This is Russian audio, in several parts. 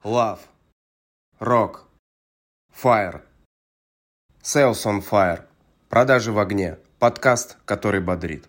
Love, Rock, Fire, Sales on Fire, продажи в огне, подкаст, который бодрит.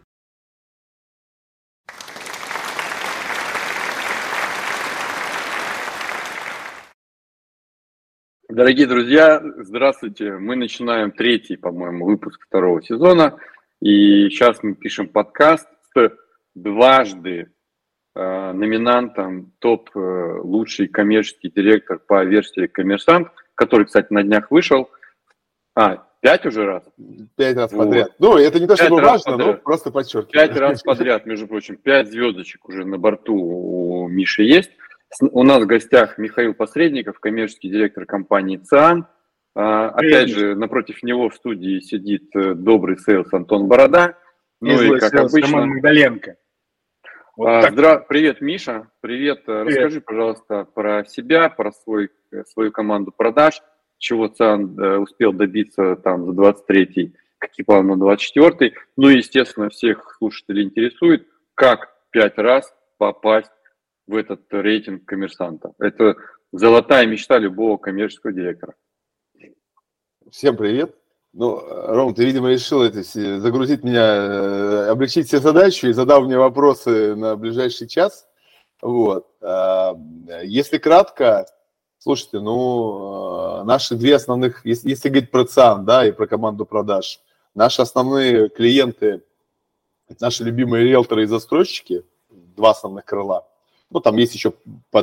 Дорогие друзья, здравствуйте. Мы начинаем третий, по-моему, выпуск второго сезона. И сейчас мы пишем подкаст с дважды номинантом топ лучший коммерческий директор по версии «Коммерсант», который, кстати, на днях вышел. 5 уже раз? 5 раз вот. Подряд. Ну, это не то, чтобы важно, но просто подчеркиваю. 5 раз подряд, между прочим. 5 звездочек уже на борту у Миши есть. У нас в гостях Михаил Посредников, коммерческий директор компании ЦИАН. Опять же, напротив него в студии сидит добрый сейлс Антон Борода. Ну и как обычно... Роман Магдаленко. Привет, Миша. Привет. Расскажи, пожалуйста, про себя, про свою команду продаж, чего ЦИАН успел добиться там за 23-й, какие планы на 24-й. Ну и, естественно, всех слушателей интересует, как 5 раз попасть в этот рейтинг коммерсанта. Это золотая мечта любого коммерческого директора. Всем привет. Ну, Ром, ты, видимо, решил загрузить меня, облегчить все задачи и задал мне вопросы на ближайший час. Вот. Если кратко, слушайте, наши две основных, если говорить про ЦИАН, да, и про команду продаж, наши основные клиенты, наши любимые риэлторы и застройщики, два основных крыла. Ну, там есть еще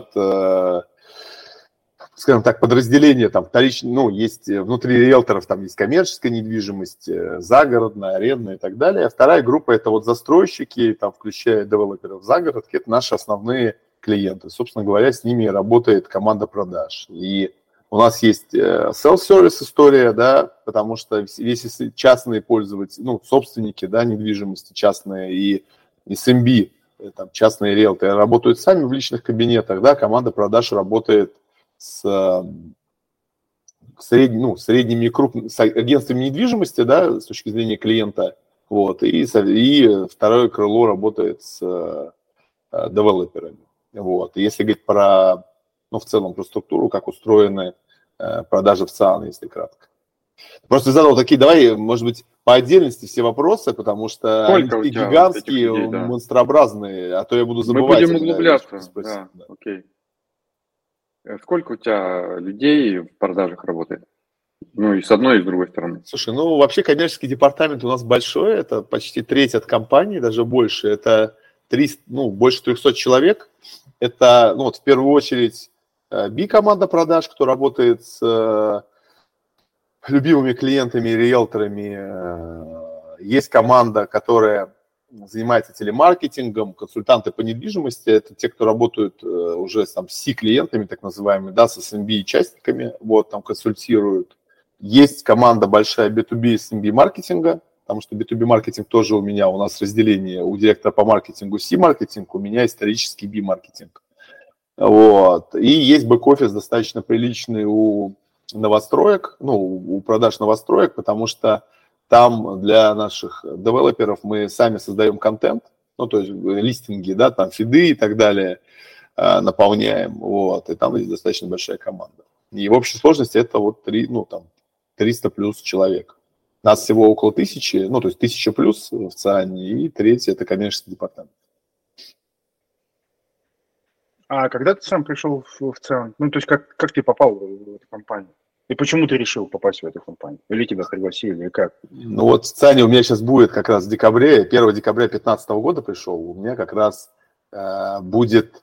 скажем так, подразделения, там, вторичные, есть внутри риэлторов, там есть коммерческая недвижимость, загородная, арендная и так далее. А вторая группа – это вот застройщики, там, включая девелоперов загородки, это наши основные клиенты. Собственно говоря, с ними работает команда продаж. И у нас есть self-service история, да, потому что весь частные пользователи, собственники, да, недвижимости частные и SMB, там, частные риэлторы работают сами в личных кабинетах, да, команда продаж работает с средними и крупными, с агентствами недвижимости, да, с точки зрения клиента, вот, и второе крыло работает с девелоперами, вот. И если говорить про, в целом про структуру, как устроены продажи в ЦИАН, если кратко. Просто задал такие, давай, может быть, по отдельности все вопросы, потому что они такие гигантские, людей, да, монстрообразные, а то я буду забывать. Мы будем углубляться, да, окей. Сколько у тебя людей в продажах работает? И с одной, и с другой стороны. Слушай, вообще коммерческий департамент у нас большой, это почти треть от компании, даже больше. Это больше 300 человек. Это, в первую очередь, B-команда продаж, кто работает с любимыми клиентами и риэлторами. Есть команда, которая занимается телемаркетингом, консультанты по недвижимости, это те, кто работают уже с C-клиентами, так называемыми, да, с SMB и частниками, вот, там консультируют. Есть команда большая B2B SMB маркетинга, потому что B2B маркетинг тоже у нас разделение, у директора по маркетингу C-маркетинг, у меня исторический B-маркетинг. Вот. И есть бэк-офис достаточно приличный у новостроек, у продаж новостроек, потому что там для наших девелоперов мы сами создаем контент, то есть листинги, да, там фиды и так далее наполняем, вот, и там есть достаточно большая команда. И в общей сложности это 300 плюс человек. Нас всего около 1000, то есть 1000 плюс в ЦИАНе, и третье – это коммерческий департамент. А когда ты сам пришел в ЦИАН? То есть как ты попал в эту компанию? И почему ты решил попасть в эту компанию? Или тебя пригласили, или как? В ЦИАНе у меня сейчас будет как раз в декабре, 1 декабря 2015 года пришел, у меня как раз будет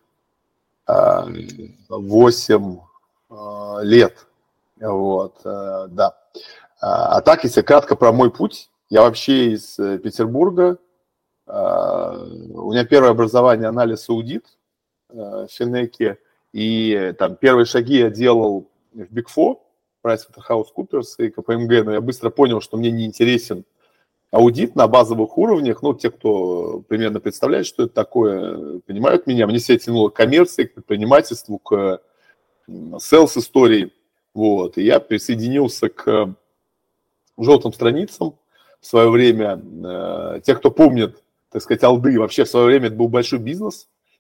8 лет. Вот, да. А так, если кратко про мой путь, я вообще из Петербурга. У меня первое образование анализ аудит в Финеке. И там первые шаги я делал в Big Four, PricewaterhouseCoopers и КПМГ, но я быстро понял, что мне не интересен аудит на базовых уровнях. Те, кто примерно представляет, что это такое, понимают меня. Мне все тянуло к коммерции, к предпринимательству, к селс-истории. Вот. И я присоединился к желтым страницам в свое время. Те, кто помнит, так сказать, алды, вообще в свое время это был большой бизнес.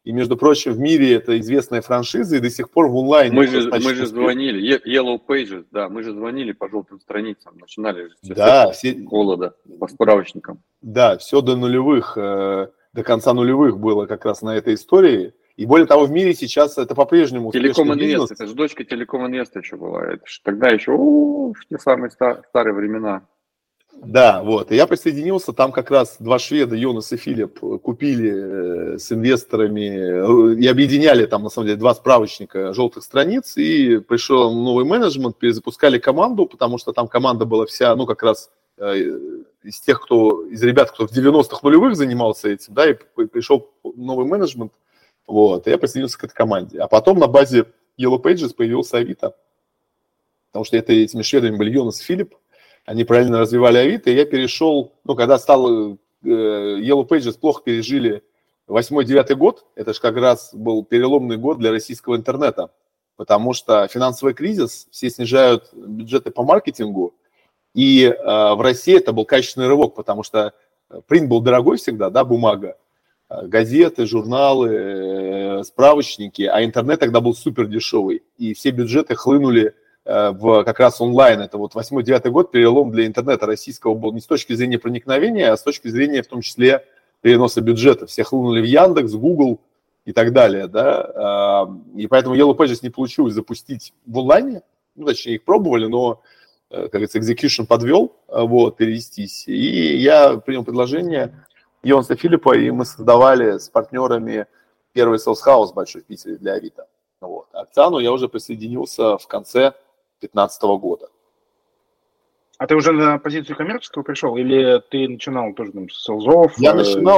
И, между прочим, в мире это известная франшиза, и до сих пор в онлайне. Мы же звонили, Yellow Pages, да, мы же звонили по желтым страницам, начинали да, с голода, по справочникам. Да, все до нулевых, до конца нулевых было как раз на этой истории. И более того, в мире сейчас это по-прежнему успешный бизнес. Это же дочка Телеком Инвеста еще была. Это же тогда еще в те самые старые времена. Да, вот. И я присоединился, там как раз два шведа, Йонас и Филипп, купили с инвесторами и объединяли там, на самом деле, два справочника желтых страниц, и пришел новый менеджмент, перезапускали команду, потому что там команда была вся, ну, как раз из тех, из ребят, кто в 90-х нулевых занимался этим, да, и пришел новый менеджмент, вот, и я присоединился к этой команде. А потом на базе Yellow Pages появился Авито, потому что этими шведами были Йонас и Филипп. Они правильно развивали Авито, и я перешел, ну, когда стал Yellow Pages плохо пережили 8-9 год, это же как раз был переломный год для российского интернета, потому что финансовый кризис, все снижают бюджеты по маркетингу, и в России это был качественный рывок, потому что принт был дорогой всегда, да, бумага, газеты, журналы, справочники, а интернет тогда был супер дешевый, и все бюджеты хлынули в как раз онлайн. Это вот 8-9 год перелом для интернета российского был не с точки зрения проникновения, а с точки зрения в том числе переноса бюджета. Все хлынули в Яндекс, Google и так далее, да, и поэтому Yellow Pages не получилось запустить в онлайне, ну, точнее, их пробовали, но, как говорится, execution подвел, вот, перевестись, и я принял предложение Йонаса Филиппа, и мы создавали с партнерами первый sales house большой в Питере для Авито. Вот. А к ЦАНу я уже присоединился в конце 2015 года. А ты уже на позицию коммерческого пришел, или ты начинал тоже там с селзов? Я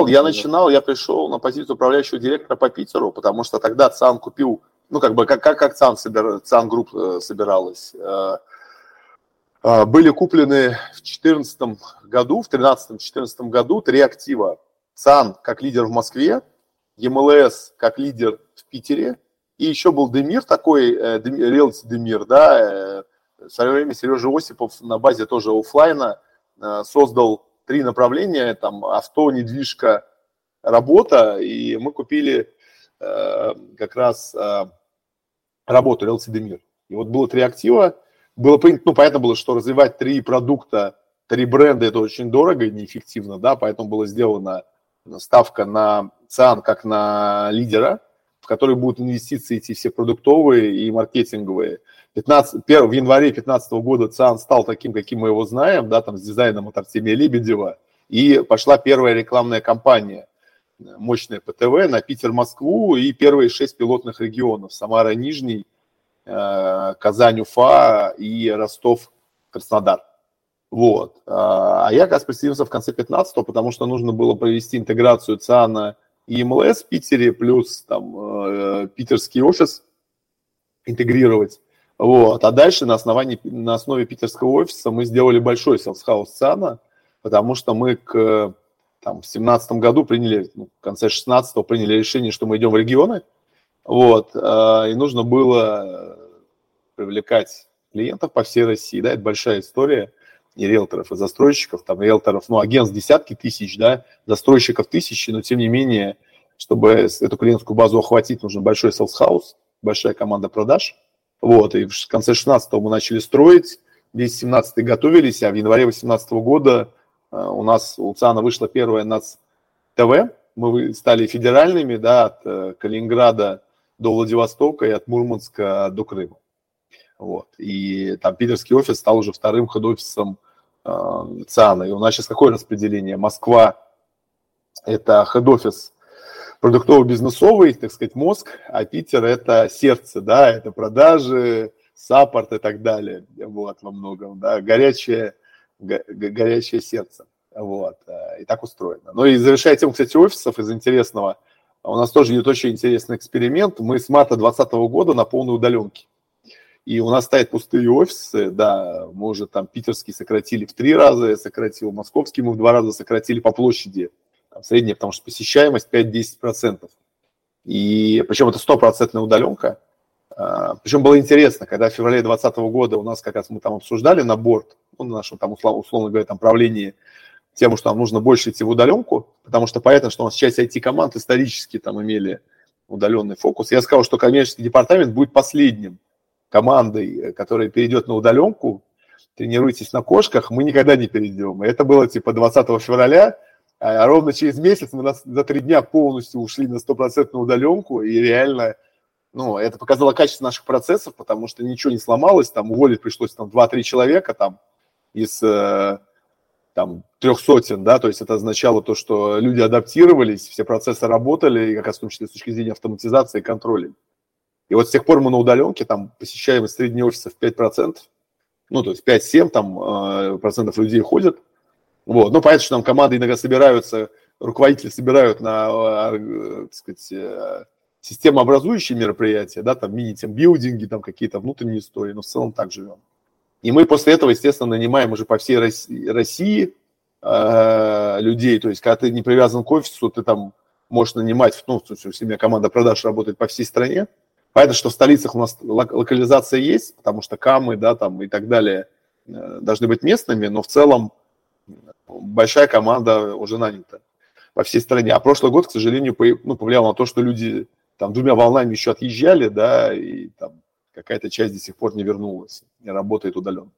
пришел на позицию управляющего директора по Питеру, потому что тогда ЦАН купил, ну, как бы, как ЦАН Групп собиралась. Были куплены в 2014 году, в 2013-2014 году 3 актива. ЦАН как лидер в Москве, ЕМЛС как лидер в Питере, и еще был Демир такой, Realty Демир, да, в свое время Сережа Осипов на базе тоже офлайна создал 3 направления, там авто, недвижка, работа, и мы купили как раз работу Realty Демир. И вот было 3 актива, было принято, ну, понятно было, что развивать 3 продукта, 3 бренда, это очень дорого и неэффективно, да, поэтому была сделана ставка на ЦАН как на лидера, в который будут инвестиции идти все продуктовые и маркетинговые. В январе 2015 года ЦАН стал таким, каким мы его знаем, да, там с дизайном от Артемия Лебедева, и пошла первая рекламная кампания, мощная ПТВ на Питер, Москву, и первые 6 пилотных регионов: Самара, Нижний, Казань, Уфа и Ростов, Краснодар. Вот. А я как раз присоединился в конце 15-го, потому что нужно было провести интеграцию ЦАНа и МЛС в Питере, плюс там питерский офис интегрировать. Вот. А дальше на основе питерского офиса мы сделали большой селс-хаус ЦАНа, потому что мы в 2017 году приняли, в конце 2016-го приняли решение, что мы идем в регионы. Вот. И нужно было привлекать клиентов по всей России. Да, это большая история. И риэлторов, и застройщиков, там риэлторов, ну, агентств десятки тысяч, да, застройщиков тысячи, но тем не менее, чтобы эту клиентскую базу охватить, нужен большой селс-хаус, большая команда продаж. Вот, и в конце 16-го мы начали строить, весь 17-й готовились, а в январе 18 года у ЦАНа вышла первая НАЦ-ТВ, мы стали федеральными, да, от Калининграда до Владивостока и от Мурманска до Крыма. Вот, и там питерский офис стал уже вторым хед-офисом ЦАНа. И у нас сейчас какое распределение? Москва – это хед-офис продуктово-бизнесовый, так сказать, мозг, а Питер – это сердце, да, это продажи, саппорт и так далее. Вот, во многом, да, горячее сердце. Вот, и так устроено. Ну и завершая тему, кстати, офисов из интересного, у нас тоже идет очень интересный эксперимент. Мы с марта 2020 года на полной удаленке. И у нас стоят пустые офисы, да, мы уже там питерский сократили в 3 раза, я сократил, московский мы в 2 раза сократили по площади, там, средняя, потому что посещаемость 5-10%. И причем это 100% удаленка. Причем было интересно, когда в феврале 2020 года у нас как раз мы там обсуждали на борд, ну, на нашем там, условно говоря, там правлении, тему, что нам нужно больше идти в удаленку, потому что понятно, что у нас часть IT-команд исторически там имели удаленный фокус. Я сказал, что коммерческий департамент будет последним командой, которая перейдет на удаленку. Тренируйтесь на кошках, мы никогда не перейдем. И это было типа 20 февраля, а ровно через месяц мы за 3 дня полностью ушли на 100% удаленку, и реально, это показало качество наших процессов, потому что ничего не сломалось, там уволить пришлось 2-3 человека там из 300, да, то есть это означало то, что люди адаптировались, все процессы работали, и как раз в том числе с точки зрения автоматизации и контроля. И вот с тех пор мы на удаленке, там посещаемость среднего офиса в 5%, то есть 5-7 процентов людей ходят. Вот. Понятно, что там команды иногда собираются, руководители собирают на, так сказать, системообразующие мероприятия, да, там мини-тимбилдинги, там какие-то внутренние истории, но в целом так живем. И мы после этого, естественно, нанимаем уже по всей России людей, то есть когда ты не привязан к офису, ты там можешь нанимать, у меня команда продаж работает по всей стране. Понятно, что в столицах у нас локализация есть, потому что камы, да, там и так далее должны быть местными, но в целом большая команда уже нанята по всей стране. А прошлый год, к сожалению, повлиял на то, что люди там 2 волнами еще отъезжали, да, и там какая-то часть до сих пор не вернулась, не работает удаленно.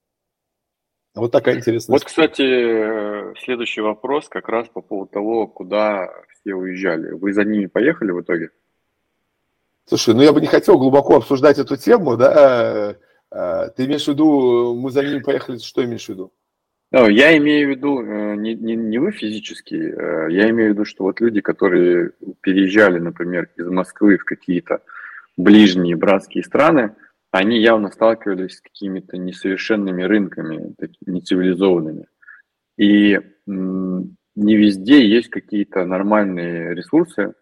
Вот такая интересная история. Кстати, следующий вопрос как раз по поводу того, куда все уезжали. Вы за ними поехали в итоге? Слушай, я бы не хотел глубоко обсуждать эту тему, да. Ты имеешь в виду, мы за ними поехали, что имеешь в виду? Я имею в виду не вы физически, я имею в виду, что вот люди, которые переезжали, например, из Москвы в какие-то ближние братские страны, они явно сталкивались с какими-то несовершенными рынками, нецивилизованными. И не везде есть какие-то нормальные ресурсы,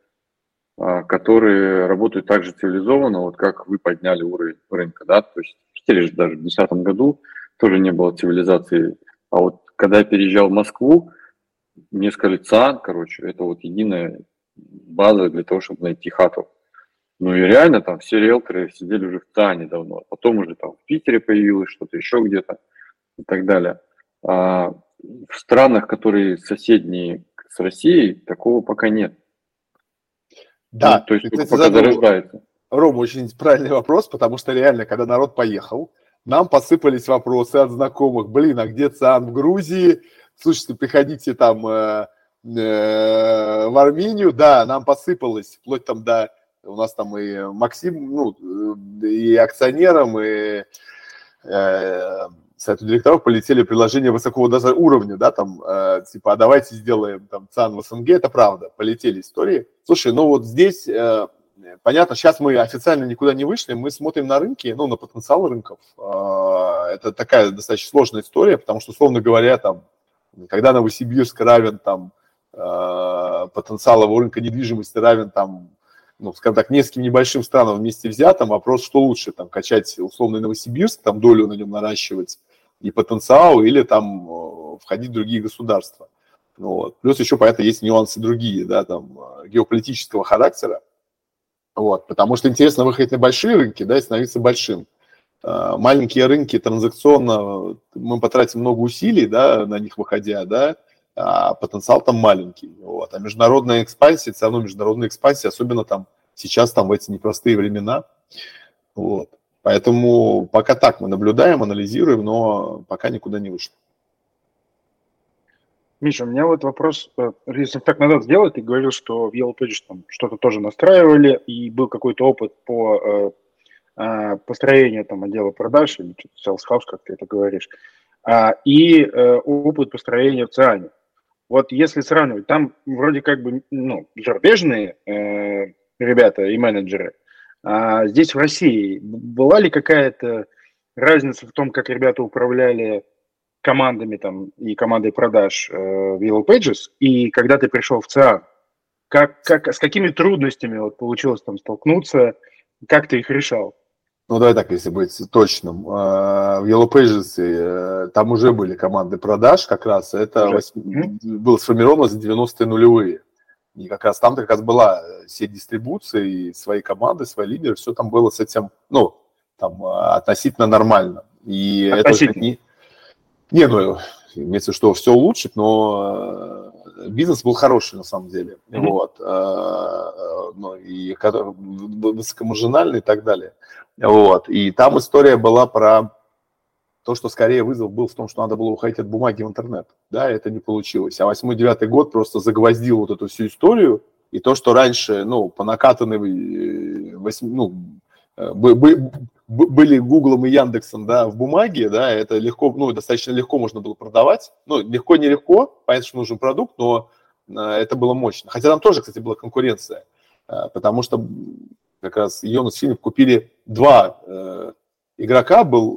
которые работают так же цивилизованно, вот как вы подняли уровень рынка, да, то есть в Питере же даже в 2010 году тоже не было цивилизации, а вот когда я переезжал в Москву, мне сказали, ЦИАН, это вот единая база для того, чтобы найти хату. И реально там все риэлторы сидели уже в ЦИАНе давно, а потом уже там в Питере появилось что-то еще где-то и так далее. А в странах, которые соседние с Россией, такого пока нет. Да, то есть кстати, пока зарождается. Рома, очень правильный вопрос, потому что реально, когда народ поехал, нам посыпались вопросы от знакомых. А где ЦИАН в Грузии? Слушайте, приходите там в Армению. Да, нам посыпалось, вплоть там до... У нас там и Максим, и акционерам, и совету директоров полетели приложения высокого даже уровня, да, там, типа, а давайте сделаем там ЦИАН в СНГ, это правда, полетели истории. Слушай, вот здесь, понятно, сейчас мы официально никуда не вышли, мы смотрим на рынки, на потенциал рынков. Это такая достаточно сложная история, потому что, условно говоря, там, когда Новосибирск равен там потенциалу рынка недвижимости равен там, скажем так, нескольким небольшим странам вместе взятым, вопрос, что лучше, там, качать условный Новосибирск, там, долю на нем наращивать и потенциал, или там входить в другие государства. Плюс еще, понятно, есть нюансы другие, да, там, геополитического характера, потому что интересно выходить на большие рынки, да, и становиться большим. Маленькие рынки транзакционно, мы потратим много усилий, да, на них выходя, да, а потенциал там маленький. А международная экспансия, все равно международная экспансия, особенно там сейчас там в эти непростые времена. Поэтому пока так мы наблюдаем, анализируем, но пока никуда не вышло. Миша, у меня вот вопрос, если так назад сделать, ты говорил, что в Yellow Pages там что-то тоже настраивали, и был какой-то опыт по построению там отдела продаж, или sales house, как ты это говоришь, и опыт построения в ЦИАНе. Вот если сравнивать, там вроде как бы, зарубежные ребята и менеджеры, а здесь в России была ли какая-то разница в том, как ребята управляли командами там и командой продаж в Yellow Pages, и когда ты пришел в ЦИАН, с какими трудностями получилось там столкнуться, как ты их решал? Давай так, если быть точным. В Yellow Pages там уже были команды продаж, как раз это было сформировано за 90-е нулевые. И как раз там была сеть дистрибуции, свои команды, свои лидеры, все там было с этим, там относительно нормально. И относительно. это имеется в виду, что все улучшить, но бизнес был хороший на самом деле, вот, ну, и высокомаржинальный и так далее, вот, и там история была про то, что скорее вызов был в том, что надо было уходить от бумаги в интернет, да, это не получилось, а 8-9 год просто загвоздил вот эту всю историю, и то, что раньше, ну, по накатанной, ну, были Гуглом и Яндексом, да, в бумаге, да, это легко, ну, достаточно легко можно было продавать, ну, легко-нелегко, понятно, что нужен продукт, но это было мощно. Хотя там тоже, кстати, была конкуренция, потому что как раз Jonas Philipp купили два игрока, был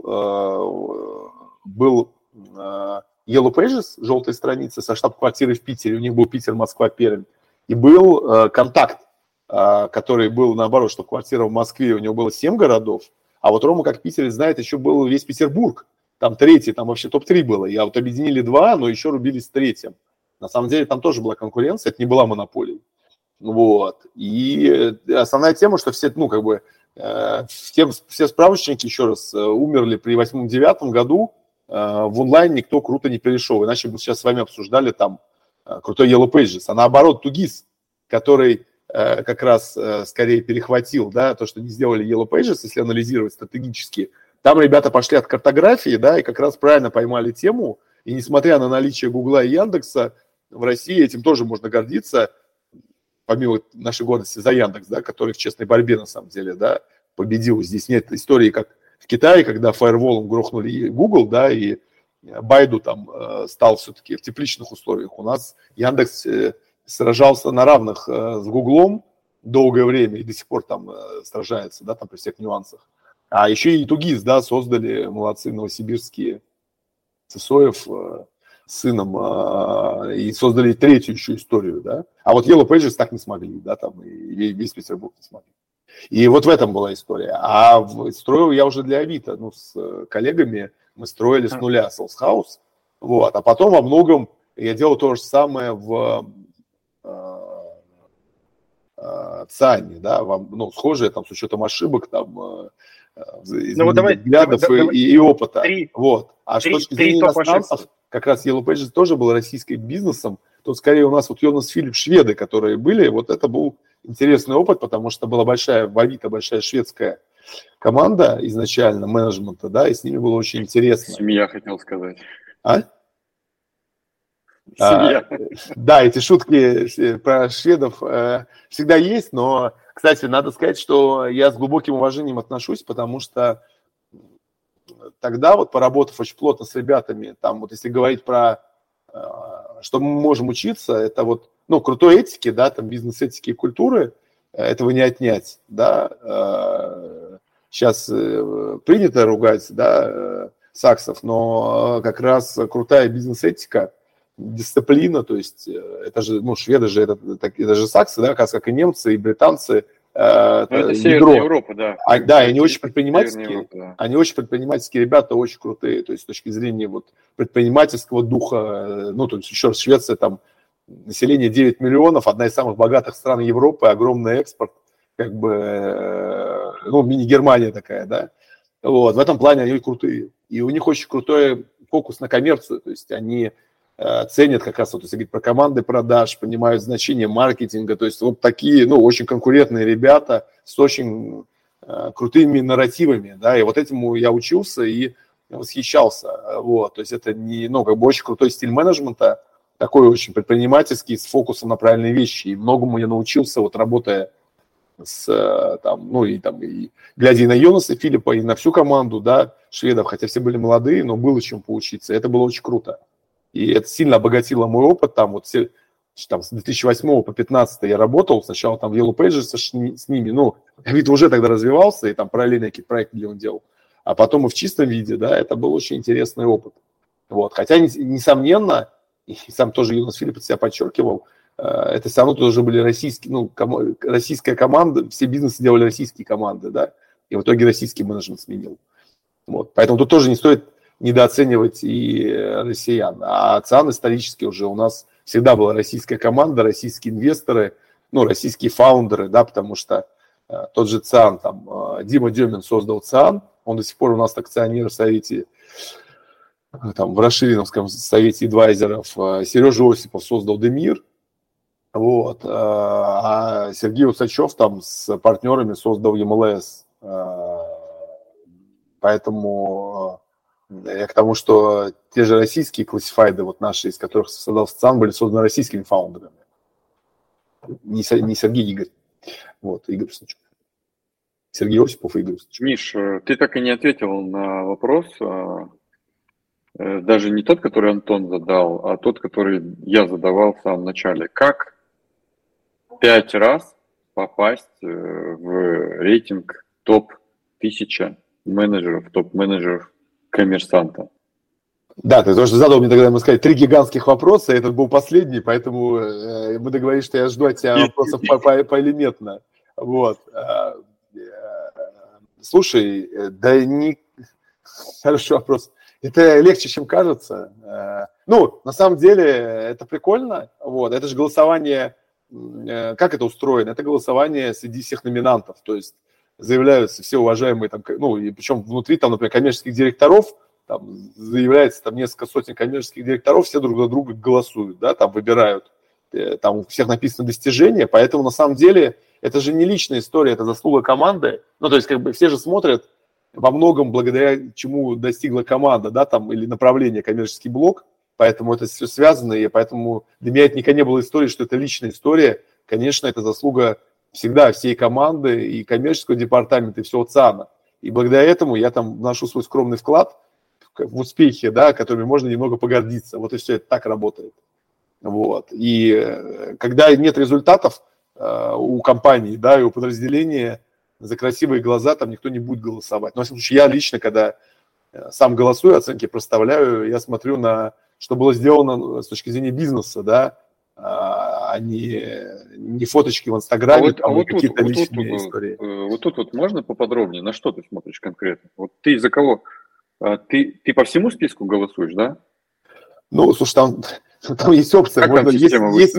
Yellow Pages, желтая страница со штаб-квартирой в Питере, у них был Питер, Москва, Пермь, и был Контакт, который был, наоборот, штаб-квартира в Москве, у него было 7 городов, а вот Рома, как питерец знает, еще был весь Петербург, там третий, там вообще топ-3 было, и вот объединили два, но еще рубились с третьим. На самом деле там тоже была конкуренция, это не была монополия. Вот. И основная тема, что все, ну, как бы, все справочники, еще раз, умерли при 8-9 году, в онлайн никто круто не перешел, иначе бы сейчас с вами обсуждали там крутой Yellow Pages, а наоборот Тугис, который как раз скорее перехватил, да, то, что не сделали Yellow Pages, если анализировать стратегически. Там ребята пошли от картографии, да, и как раз правильно поймали тему, и несмотря на наличие Гугла и Яндекса, в России этим тоже можно гордиться, помимо нашей гордости за Яндекс, да, который в честной борьбе, на самом деле, да, победил. Здесь нет истории, как в Китае, когда фаерволом грохнули и Google, да, и Байду там стал все-таки в тепличных условиях. У нас Яндекс сражался на равных с Гуглом долгое время и до сих пор там сражается, да, там при всех нюансах. А еще и Тугис, да, создали молодцы новосибирские Сысоев с сыном и создали третью еще историю, да. А вот Yellow Pages так не смогли, да, там и весь Петербург не смогли. И вот в этом была история. А строил я уже для Авито, ну, с коллегами мы строили с нуля Sales House, вот, а потом во многом я делал то же самое в ЦИАНе, да, ну, схожее там с учетом ошибок, там, взглядов и опыта. Вот. А с точки зрения иностранцев, как раз Yellow Pages тоже был российским бизнесом, тут скорее у нас вот Jonas Philipp шведы, которые были, вот это был интересный опыт, потому что была большая, в Авито большая шведская команда изначально, менеджмента, да, и с ними было очень интересно. Семья, хотел сказать. А? Семья. Да, эти шутки про шведов всегда есть, но, кстати, надо сказать, что я с глубоким уважением отношусь, потому что тогда вот, поработав очень плотно с ребятами, там вот если говорить про, что мы можем учиться, это вот, ну, крутой этики, да, там бизнес-этики и культуры, этого не отнять, да. Сейчас принято ругать, да, саксов, но как раз крутая бизнес-этика, дисциплина, то есть это же, ну, шведы же, это же саксы, да, как и немцы, и британцы. Это Северная Европа, да. Да, и они очень предпринимательские, Европа, да. они очень предпринимательские ребята, очень крутые, то есть с точки зрения вот предпринимательского духа, ну, то есть еще раз, Швеция, там, население 9 миллионов, одна из самых богатых стран Европы, огромный экспорт, как бы, ну, мини-Германия такая, да, вот, в этом плане они крутые, и у них очень крутой фокус на коммерцию, то есть они ценят как раз, вот, если говорить про команды продаж, понимают значение маркетинга, то есть вот такие, ну, очень конкурентные ребята с очень крутыми нарративами, да, и вот этому я учился и восхищался, вот, то есть это не, ну, как бы очень крутой стиль менеджмента, такой очень предпринимательский, с фокусом на правильные вещи, и многому я научился, вот, работая с, там, ну, и там, и глядя и на Йонаса Филиппа, и на всю команду, да, шведов, хотя все были молодые, но было чем поучиться, это было очень круто. И это сильно обогатило мой опыт. Там вот все, там, с 2008 по 2015 я работал. Сначала там в Yellow Pages с ними. Ну, Авито уже тогда развивался, и там параллельно какие-то проекты, где он делал. А потом и в чистом виде, да, это был очень интересный опыт. Вот. Хотя, несомненно, и сам тоже Jonas Philipp себя подчеркивал, это все равно тоже были российские, ну, российская команда, все бизнесы делали российские команды, да, и в итоге российский менеджмент сменил. Вот. Поэтому тут тоже не стоит недооценивать и россиян. А ЦИАН исторически уже у нас всегда была российская команда, российские инвесторы, ну, российские фаундеры, да, потому что тот же ЦИАН, там, Дима Демин создал ЦИАН, он до сих пор у нас акционер в Совете там, в расширенном, скажем, совете адвайзеров, Сережа Осипов создал Демир, вот, а Сергей Усачев там с партнерами создал ЕМЛС. Поэтому я к тому, что те же российские классифайды, вот наши, из которых создал СЦАН, были созданы российскими фаундерами. Не Сергей Игорь. Вот, Игорь Усачев. Сергей Осипов и Игорь Усачев. Миш, ты так и не ответил на вопрос, даже не тот, который Антон задал, а тот, который я задавал в самом начале. Как 5 раз попасть в рейтинг топ-1000 менеджеров, топ-менеджеров коммерсанта? Да, ты тоже задал мне тогда, можно сказать, 3 гигантских вопроса, этот был последний, поэтому мы договорились, что я жду от тебя вопросов поэлементно. Вот. Слушай, да не... Хороший вопрос. Это легче, чем кажется. Ну, на самом деле, это прикольно. Вот. Это же голосование... Как это устроено? Это голосование среди всех номинантов. То есть заявляются все уважаемые, там, ну, и причем внутри, там, например, коммерческих директоров, там заявляется там несколько сотен коммерческих директоров, все друг за друга голосуют, да, там выбирают. Там у всех написано достижения, поэтому на самом деле это же не личная история, это заслуга команды. Ну, то есть, как бы все же смотрят во многом благодаря чему достигла команда, да, там, или направление коммерческий блок, поэтому это все связано, и поэтому для меня это никогда не было истории, что это личная история. Конечно, это заслуга всегда всей команды и коммерческого департамента, и всего ЦАНа. И благодаря этому я там вношу свой скромный вклад в успехи, да, которыми можно немного погордиться. Вот и все, это так работает. Вот. И когда нет результатов у компании, да, и у подразделения, за красивые глаза там никто не будет голосовать. Но, в всяком случае, я лично, когда сам голосую, оценки проставляю, я смотрю на, что было сделано с точки зрения бизнеса, да, а не фоточки в Инстаграме, какие-то личные истории. Вот тут вот можно поподробнее, на что ты смотришь конкретно? Вот ты за кого? Ты по всему списку голосуешь, да? Ну, слушай, там есть опция, можно, есть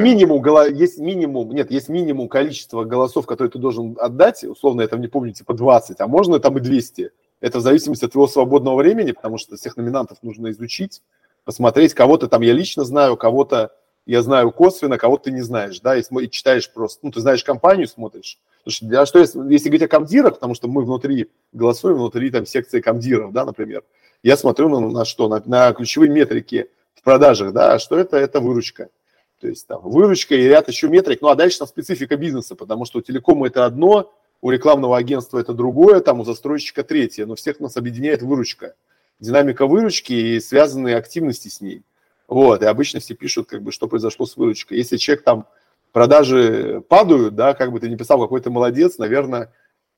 минимум количества голосов, которые ты должен отдать, условно, я там не помню, типа 20, а можно там и 200. Это в зависимости от твоего свободного времени, потому что всех номинантов нужно изучить, посмотреть, кого-то там я лично знаю, кого-то я знаю косвенно, кого-то ты не знаешь, да, и читаешь просто, ну, ты знаешь компанию, смотришь. Потому что если говорить о комдирах, потому что мы внутри голосуем, внутри там секции комдиров, да, например, я смотрю на ключевые метрики в продажах, да, что это выручка. То есть там выручка и ряд еще метрик, ну, а дальше там специфика бизнеса, потому что у телекома это одно, у рекламного агентства это другое, там у застройщика третье, но всех нас объединяет выручка. Динамика выручки и связанные активности с ней. Вот, и обычно все пишут, как бы, что произошло с выручкой. Если человек там, продажи падают, да, как бы ты ни писал, какой ты молодец, наверное,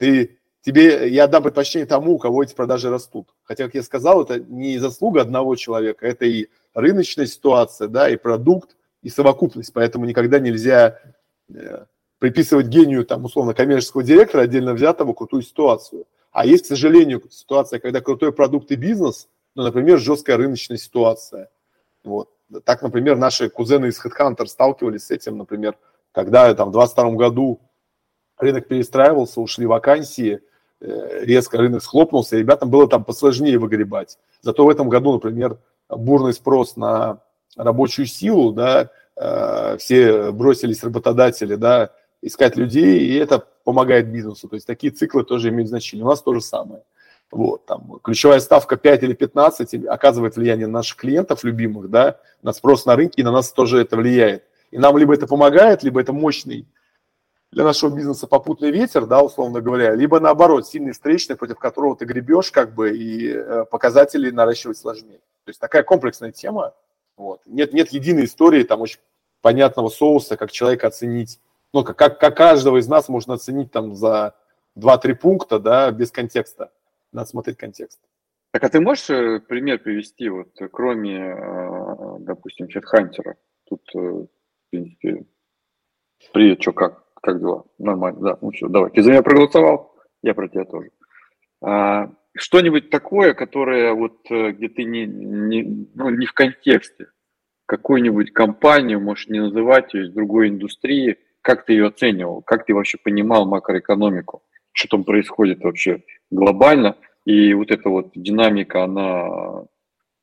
я отдам предпочтение тому, у кого эти продажи растут. Хотя, как я сказал, это не заслуга одного человека, это и рыночная ситуация, да, и продукт, и совокупность. Поэтому никогда нельзя приписывать гению, там, условно, коммерческого директора отдельно взятого крутую ситуацию. А есть, к сожалению, ситуация, когда крутой продукт и бизнес, ну, например, жесткая рыночная ситуация. Вот. Так, например, наши кузены из HeadHunter сталкивались с этим, например, когда там, в 2022 году рынок перестраивался, ушли вакансии, резко рынок схлопнулся, и ребятам было там посложнее выгребать. Зато в этом году, например, бурный спрос на рабочую силу, да, все бросились работодатели, да, искать людей, и это помогает бизнесу. То есть такие циклы тоже имеют значение. У нас то же самое. Вот, там, ключевая ставка 5 или 15 оказывает влияние на наших клиентов любимых, да, на спрос на рынке, и на нас тоже это влияет. И нам либо это помогает, либо это мощный для нашего бизнеса попутный ветер, да, условно говоря, либо наоборот, сильный встречный, против которого ты гребешь, как бы, и показатели наращивать сложнее. То есть такая комплексная тема. Вот. Нет единой истории, там, очень понятного соуса, как человека оценить. Ну, как каждого из нас можно оценить там за 2-3 пункта, да, без контекста. Надо смотреть контекст. Так, а ты можешь пример привести, вот, кроме, допустим, HeadHunter? Тут, в принципе, привет, что, как дела? Нормально, да, ну что, давай. Ты за меня проголосовал, я про тебя тоже. Что-нибудь такое, которое вот, где ты не в контексте, какую-нибудь компанию, можешь не называть ее, из другой индустрии, как ты ее оценивал, как ты вообще понимал макроэкономику, что там происходит вообще глобально, и вот эта вот динамика, она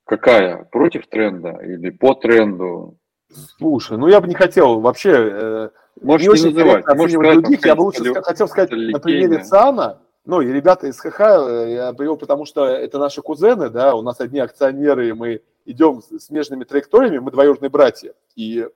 какая? Против тренда или по тренду? Слушай, ну я бы не хотел вообще Можешь не очень называть. корректно Можешь оценивать сказать, других. Я бы лучше хотел сказать на примере ЦИАНа. Ну, и ребята из ХХ я привел, потому что это наши кузены, да, у нас одни акционеры, и мы идем смежными траекториями, мы двоюродные братья. И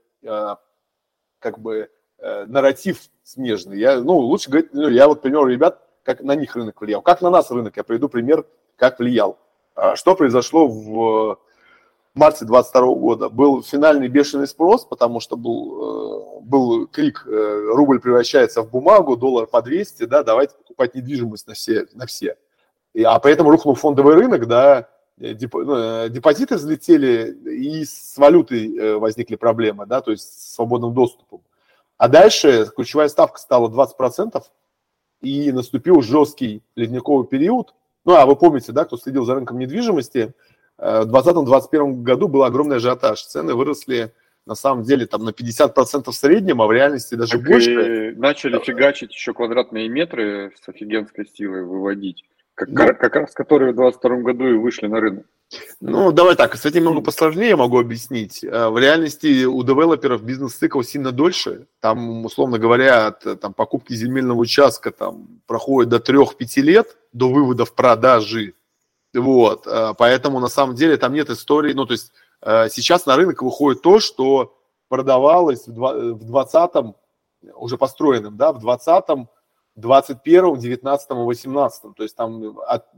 нарратив смежный. Лучше говорить, я вот, к примеру, ребят, как на них рынок влиял. Как на нас рынок, я приведу пример, как влиял. Что произошло в марте 2022 года? Был финальный бешеный спрос, потому что был крик, рубль превращается в бумагу, доллар по 200, да, давайте покупать недвижимость на все. А поэтому рухнул фондовый рынок, да, депозиты взлетели, и с валютой возникли проблемы, да, то есть с свободным доступом. А дальше ключевая ставка стала 20%, и наступил жесткий ледниковый период. Ну, а вы помните, да, кто следил за рынком недвижимости, в 2020-2021 году был огромный ажиотаж. Цены выросли, на самом деле, там на 50% в среднем, а в реальности даже так больше. Начали фигачить еще квадратные метры с офигенской силой выводить, как раз которые в 2022 году и вышли на рынок. Ну, давай так, с этим немного посложнее могу объяснить. В реальности у девелоперов бизнес-цикл сильно дольше. Там, условно говоря, от покупки земельного участка проходит до 3-5 лет, до вывода в продажи. Вот, поэтому на самом деле там нет истории. Ну, то есть сейчас на рынок выходит то, что продавалось в 2020-м, уже построенным, да, в 2020-м, 21-м, 19-м и 18-м. То есть там,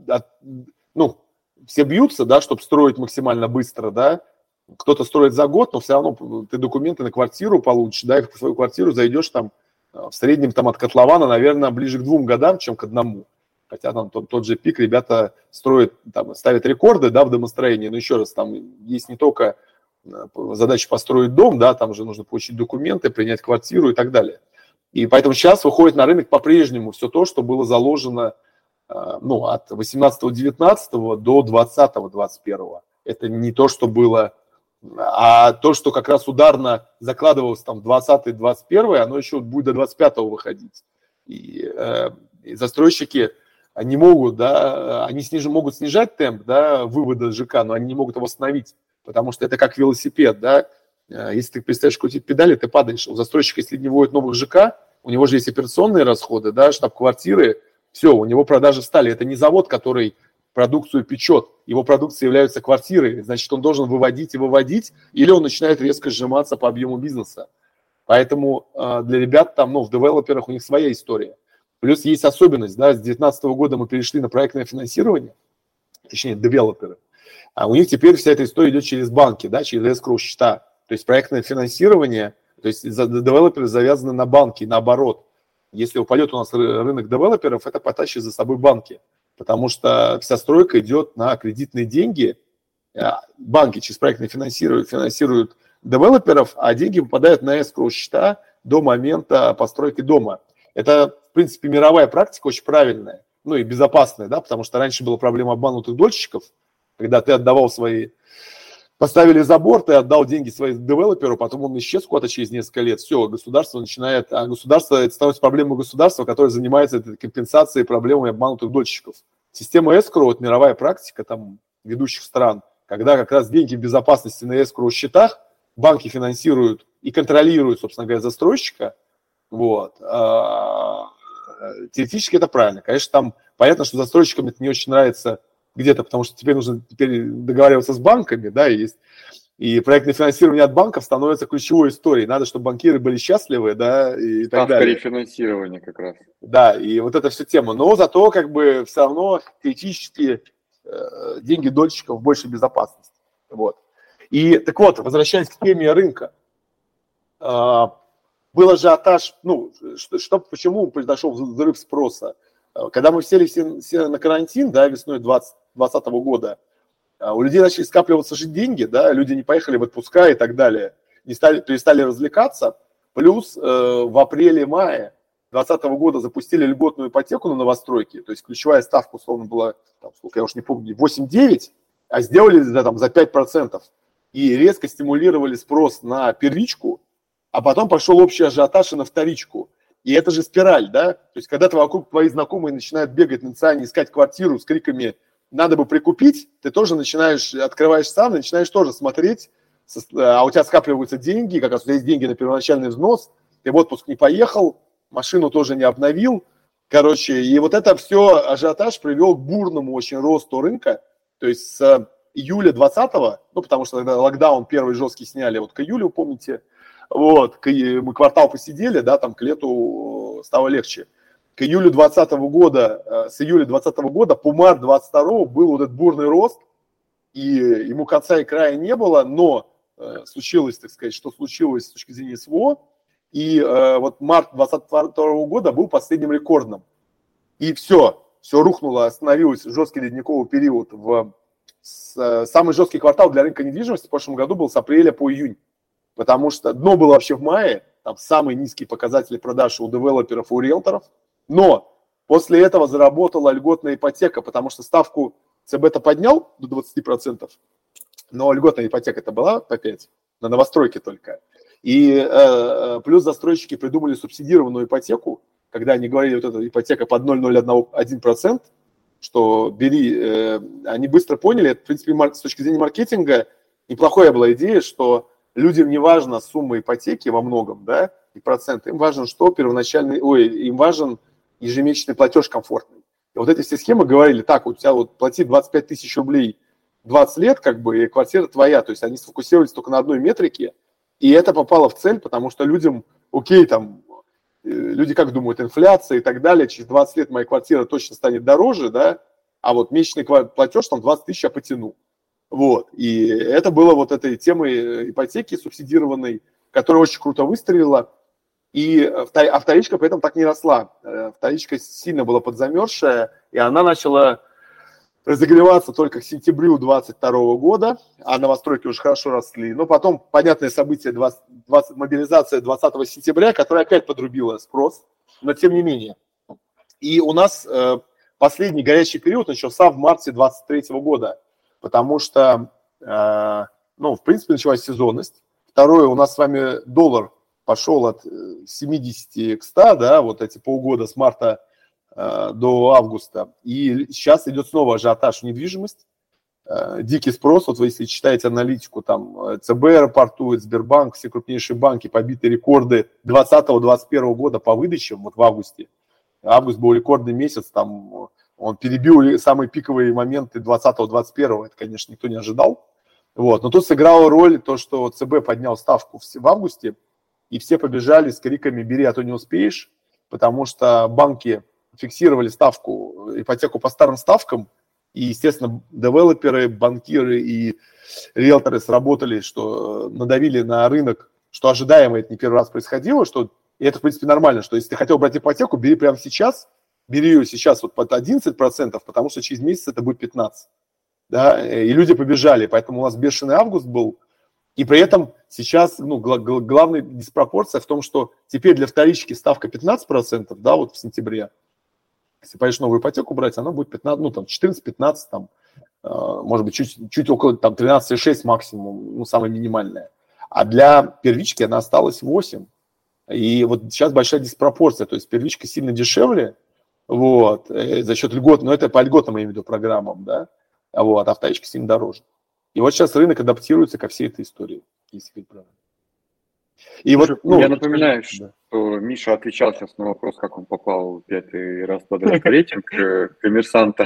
все бьются, да, чтобы строить максимально быстро, да. Кто-то строит за год, но все равно ты документы на квартиру получишь, да, и в свою квартиру зайдешь там в среднем от котлована, наверное, ближе к 2 годам, чем к 1. Хотя там тот же пик ребята строят, ставят рекорды, да, в домостроении. Но еще раз, там есть не только задача построить дом, да, там же нужно получить документы, принять квартиру и так далее. И поэтому сейчас выходит на рынок по-прежнему все то, что было заложено от 18-19 до 20-21. Это не то, что было, а то, что как раз ударно закладывалось там 20-21, оно еще будет до 25-го выходить. И застройщики, они могут, да, могут снижать темп, да, вывода ЖК, но они не могут его остановить, потому что это как велосипед, да. Если ты перестаешь крутить педали, ты падаешь. У застройщика, если не вводят новых ЖК, у него же есть операционные расходы, да, штаб-квартиры, все, у него продажи стали. Это не завод, который продукцию печет. Его продукцией являются квартиры. Значит, он должен выводить, или он начинает резко сжиматься по объему бизнеса. Поэтому для ребят в девелоперах у них своя история. Плюс есть особенность, да, с 2019 года мы перешли на проектное финансирование, точнее, девелоперы. А у них теперь вся эта история идет через банки, да, через эскроу-счета. То есть проектное финансирование, то есть девелоперы завязаны на банки, наоборот. Если упадет у нас рынок девелоперов, это потащит за собой банки, потому что вся стройка идет на кредитные деньги. Банки через проектное финансируют девелоперов, а деньги попадают на эскроу-счета до момента постройки дома. Это, в принципе, мировая практика, очень правильная, и безопасная, да, потому что раньше была проблема обманутых дольщиков, когда ты отдавал поставили забор, ты отдал деньги своему девелоперу, потом он исчез куда-то через несколько лет, все, государство начинает, это становится проблемой государства, которое занимается этой компенсацией проблемами обманутых дольщиков. Система эскроу, это мировая практика ведущих стран, когда как раз деньги безопасности на эскроу-счетах банки финансируют и контролируют, собственно говоря, застройщика. Вот. Теоретически это правильно. Конечно, понятно, что застройщикам это не очень нравится где-то, потому что теперь нужно договариваться с банками, да, и проектное финансирование от банков становится ключевой историей. Надо, чтобы банкиры были счастливы, да, и так далее. Ставка рефинансирования как раз. Да, и вот эта вся тема. Но зато все равно теоретически деньги дольщиков больше безопасности. Вот. И так вот, возвращаясь к теме рынка, был ажиотаж, почему произошел взрыв спроса? Когда мы сели все на карантин, да, весной 2020 года, у людей начали скапливаться же деньги, да, люди не поехали в отпуска и так далее, перестали развлекаться. Плюс в апреле-мае 2020 года запустили льготную ипотеку на новостройки, то есть ключевая ставка, условно, была, сколько я уж не помню, 8-9, а сделали за 5%. И резко стимулировали спрос на первичку, а потом пошел общий ажиотаж и на вторичку. И это же спираль, да? То есть, когда вокруг твои знакомые начинают бегать на ЦИАНе, искать квартиру с криками надо бы прикупить, ты тоже начинаешь, открываешь сам, начинаешь тоже смотреть, а у тебя скапливаются деньги, как раз у тебя есть деньги на первоначальный взнос, ты в отпуск не поехал, машину тоже не обновил, короче, и вот это все ажиотаж привел к бурному очень росту рынка, то есть с июля 2020, ну, потому что тогда локдаун первый жесткий сняли, вот к июлю, помните, вот, мы квартал посидели, да, там к лету стало легче. К июлю 2020 года, с июля 2020 года по март 2022 был вот этот бурный рост, и ему конца и края не было, но случилось, так сказать, что случилось с точки зрения СВО, и вот март 2022 года был последним рекордным. И все рухнуло, остановилось жесткий ледниковый период. Самый жесткий квартал для рынка недвижимости в прошлом году был с апреля по июнь, потому что дно было вообще в мае, там самые низкие показатели продаж у девелоперов, у риэлторов, но после этого заработала льготная ипотека, потому что ставку ЦБ-то поднял до 20%, но льготная ипотека это была опять на новостройке только. И плюс застройщики придумали субсидированную ипотеку, когда они говорили, вот эта ипотека под 0,01%, что бери, они быстро поняли, это, в принципе, с точки зрения маркетинга неплохая была идея, что людям не важна сумма ипотеки во многом, да, и процент, им важен, что им важен ежемесячный платеж комфортный. И вот эти все схемы говорили, так, у тебя вот плати 25 тысяч рублей 20 лет, как бы, и квартира твоя, то есть они сфокусировались только на одной метрике, и это попало в цель, потому что людям, окей, там, люди как думают, инфляция и так далее, через 20 лет моя квартира точно станет дороже, да, а вот месячный платеж, там, 20 тысяч я потяну. Вот, и это было вот этой темой ипотеки субсидированной, которая очень круто выстрелила, а вторичка при этом так не росла. Вторичка сильно была подзамерзшая, и она начала разогреваться только к сентябрю 2022 года, а новостройки уже хорошо росли. Но потом понятное событие, мобилизация 20 сентября, которая опять подрубила спрос, но тем не менее. И у нас последний горячий период начался в марте 2023 года, потому что, в принципе, началась сезонность. Второе, у нас с вами доллар пошел от 70 к 100, да, вот эти полгода с марта до августа. И сейчас идет снова ажиотаж в недвижимость, дикий спрос. Вот вы, если читаете аналитику, там ЦБ рапортует, Сбербанк, все крупнейшие банки, побиты рекорды 2020-2021 года по выдачам, вот в августе. Август был рекордный месяц, там он перебил самые пиковые моменты 2020-2021, это, конечно, никто не ожидал. Вот. Но тут сыграла роль то, что ЦБ поднял ставку в августе, и все побежали с криками «бери, а то не успеешь», потому что банки фиксировали ставку, ипотеку по старым ставкам, и, естественно, девелоперы, банкиры и риэлторы сработали, что надавили на рынок, что ожидаемо это не первый раз происходило, и это, в принципе, нормально, что если ты хотел брать ипотеку, бери прямо сейчас, бери ее сейчас вот под 11%, потому что через месяц это будет 15%. Да? И люди побежали, поэтому у нас бешеный август был. И при этом сейчас главная диспропорция в том, что теперь для вторички ставка 15%, да, вот в сентябре. Если пойдешь новую ипотеку брать, она будет 15, 14-15, может быть, чуть около 13,6 максимум, самая минимальная. А для первички она осталась 8. И вот сейчас большая диспропорция, то есть первичка сильно дешевле, вот, за счет льгот, но это по льготам, я имею в виду, программам, да, вот, а вторичка сильно дороже. И вот сейчас рынок адаптируется ко всей этой истории, если говорить правильно. И вот, я напоминаю, что Миша отвечал сейчас на вопрос, как он попал 5-й раз подряд в рейтинг коммерсанта,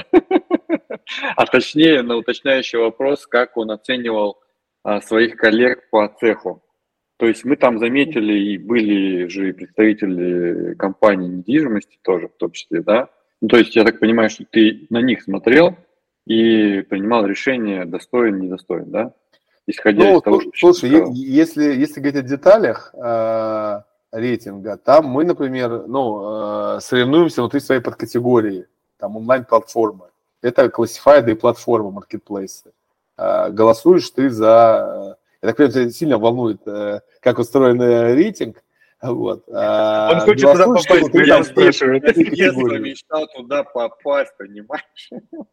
а точнее на уточняющий вопрос, как он оценивал своих коллег по цеху. То есть мы там заметили, и были же представители компаний недвижимости тоже в том числе, да? Ну, то есть я так понимаю, что ты на них смотрел и принимал решение, достоин, недостоин, да? Исходя из того, что слушай, если говорить о деталях рейтинга, там мы, например, соревнуемся внутри своей подкатегории, там онлайн-платформы. Это классифайды и платформы, маркетплейсы. Голосуешь ты за... Я так понимаю, тебя сильно волнует, как устроен рейтинг. Вот. Он хочет туда попасть, я спрашиваю. Я мечтал туда попасть, понимаешь?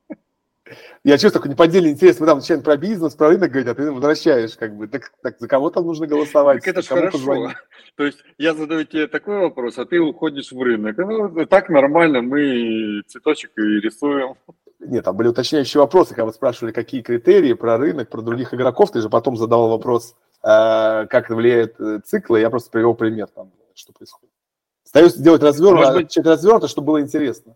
Я чувствую, такой неподдельный интерес. Мы там начинаем про бизнес, про рынок говорить, а ты возвращаешь, как бы. Так за кого там нужно голосовать? Так это же хорошо. Позвонить? То есть я задаю тебе такой вопрос, а ты уходишь в рынок. Ну, так нормально, мы цветочек и рисуем. Нет, там были уточняющие вопросы, когда вы спрашивали, какие критерии про рынок, про других игроков. Ты же потом задавал вопрос, как влияют циклы. Я просто привел пример, там, что происходит. Стараюсь сделать развернуто, чтобы было интересно.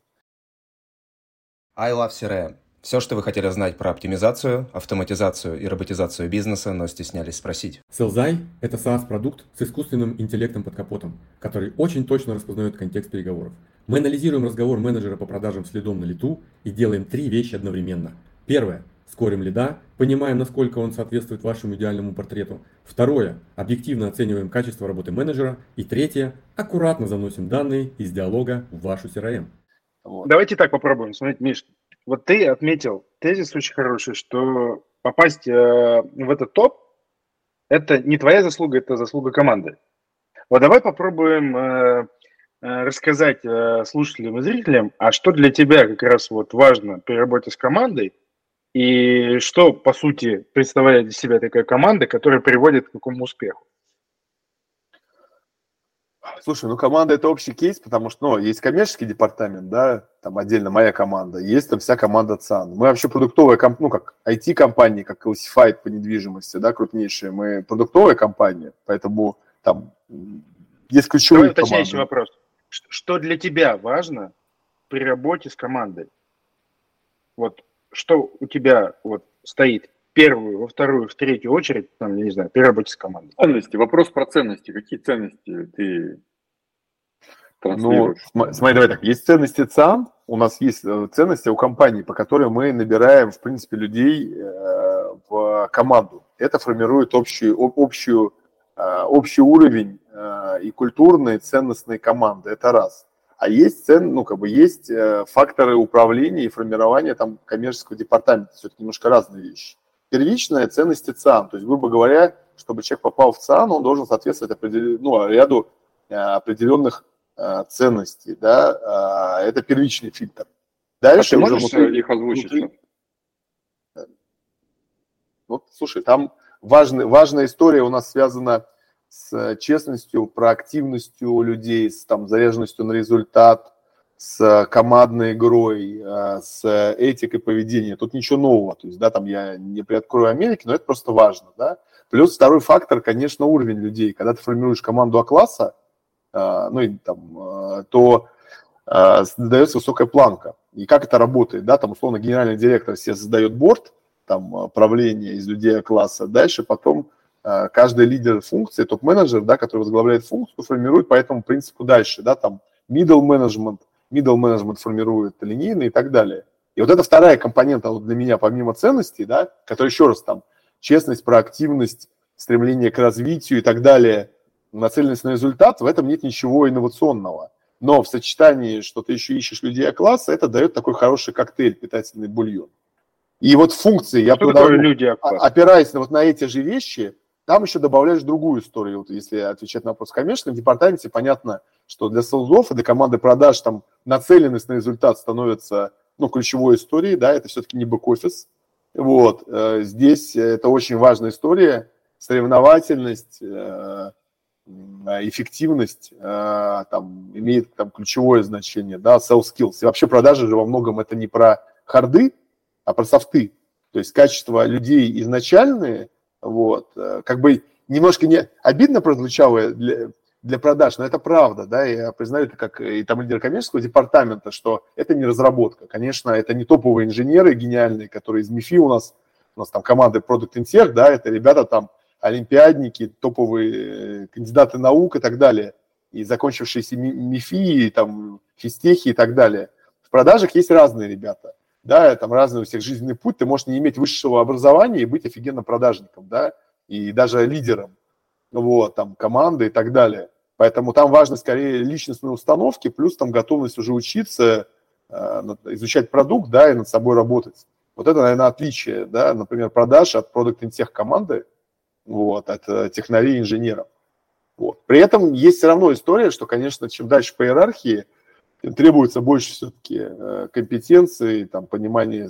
I love CRM. Все, что вы хотели знать про оптимизацию, автоматизацию и роботизацию бизнеса, но стеснялись спросить. Sellzai – это SaaS-продукт с искусственным интеллектом под капотом, который очень точно распознает контекст переговоров. Мы анализируем разговор менеджера по продажам следом на лету и делаем 3 вещи одновременно. Первое – скорим лида, понимаем, насколько он соответствует вашему идеальному портрету. Второе – объективно оцениваем качество работы менеджера. И третье – аккуратно заносим данные из диалога в вашу CRM. Вот. Давайте так попробуем. Смотрите, Миш, вот ты отметил тезис очень хороший, что попасть в этот топ – это не твоя заслуга, это заслуга команды. Вот давай попробуем рассказать слушателям и зрителям, а что для тебя как раз вот важно при работе с командой, и что, по сути, представляет из себя такая команда, которая приводит к какому успеху? Слушай, команда – это общий кейс, потому что, есть коммерческий департамент, да, там отдельно моя команда, есть там вся команда ЦАН. Мы вообще продуктовая компания, как IT-компания, как Classified по недвижимости, да, крупнейшая. Мы продуктовая компания, поэтому там есть ключевые команды. Уточняющий вопрос. Что для тебя важно при работе с командой? Вот что у тебя вот стоит в первую, во вторую, в третью очередь, там, я не знаю, при работе с командой? Ценности. Вопрос про ценности. Какие ценности ты транслируешь? Смотри, давай так. Есть ценности ЦАН, у нас есть ценности у компании, по которым мы набираем, в принципе, людей в команду. Это формирует общий уровень и культурные ценностные команды. Это раз. А есть есть факторы управления и формирования там коммерческого департамента. Все-таки немножко разные вещи. Первичная ценность ЦАН. То есть, грубо говоря, чтобы человек попал в ЦАН, он должен соответствовать ряду определенных ценностей. Да? Это первичный фильтр. Дальше ты можешь их озвучить? Слушай, там важная история у нас связана с честностью, проактивностью людей, с заряженностью на результат, с командной игрой, с этикой поведения. Тут ничего нового. То есть, я не приоткрою Америки, но это просто важно. Да? Плюс второй фактор, конечно, уровень людей. Когда ты формируешь команду А-класса, то создается высокая планка. И как это работает? Да? Условно, генеральный директор себе создает борд, правление из людей А-класса. Дальше потом каждый лидер функции, топ-менеджер, да, который возглавляет функцию, формирует по этому принципу дальше. Да? Middle management формирует линейный и так далее. И вот это вторая компонента для меня, помимо ценностей, да, которая еще раз честность, проактивность, стремление к развитию и так далее, нацеленность на результат, в этом нет ничего инновационного. Но в сочетании, что ты еще ищешь людей А-класса, это дает такой хороший коктейль, питательный бульон. И вот функции, опираясь на эти же вещи, там еще добавляешь другую историю. Вот если отвечать на вопрос в коммерческом департаменте, понятно, что для селзов и для команды продаж нацеленность на результат становится ключевой историей, да, это все-таки не бэк-офис. Вот. Здесь это очень важная история, соревновательность, эффективность имеет ключевое значение, да, sales skills. И вообще продажи же во многом это не про харды, а про софты. То есть качество людей изначальные, немножко не обидно прозвучало для продаж, но это правда, да, я признаю это как и лидер коммерческого департамента, что это не разработка. Конечно, это не топовые инженеры гениальные, которые из МИФИ у нас команды Product Intech, да, это ребята олимпиадники, топовые кандидаты наук и так далее, и закончившиеся МИФИ, физтехи и так далее. В продажах есть разные ребята. Да, разный у всех жизненный путь, ты можешь не иметь высшего образования и быть офигенно продажником, да, и даже лидером, команды и так далее. Поэтому там важно скорее личностные установки, плюс готовность уже учиться, изучать продукт, да, и над собой работать. Вот это, наверное, отличие, да, например, продаж от Product Intech команды, от технарей и инженеров. При этом есть все равно история, что, конечно, чем дальше по иерархии, требуется больше все-таки компетенции, понимания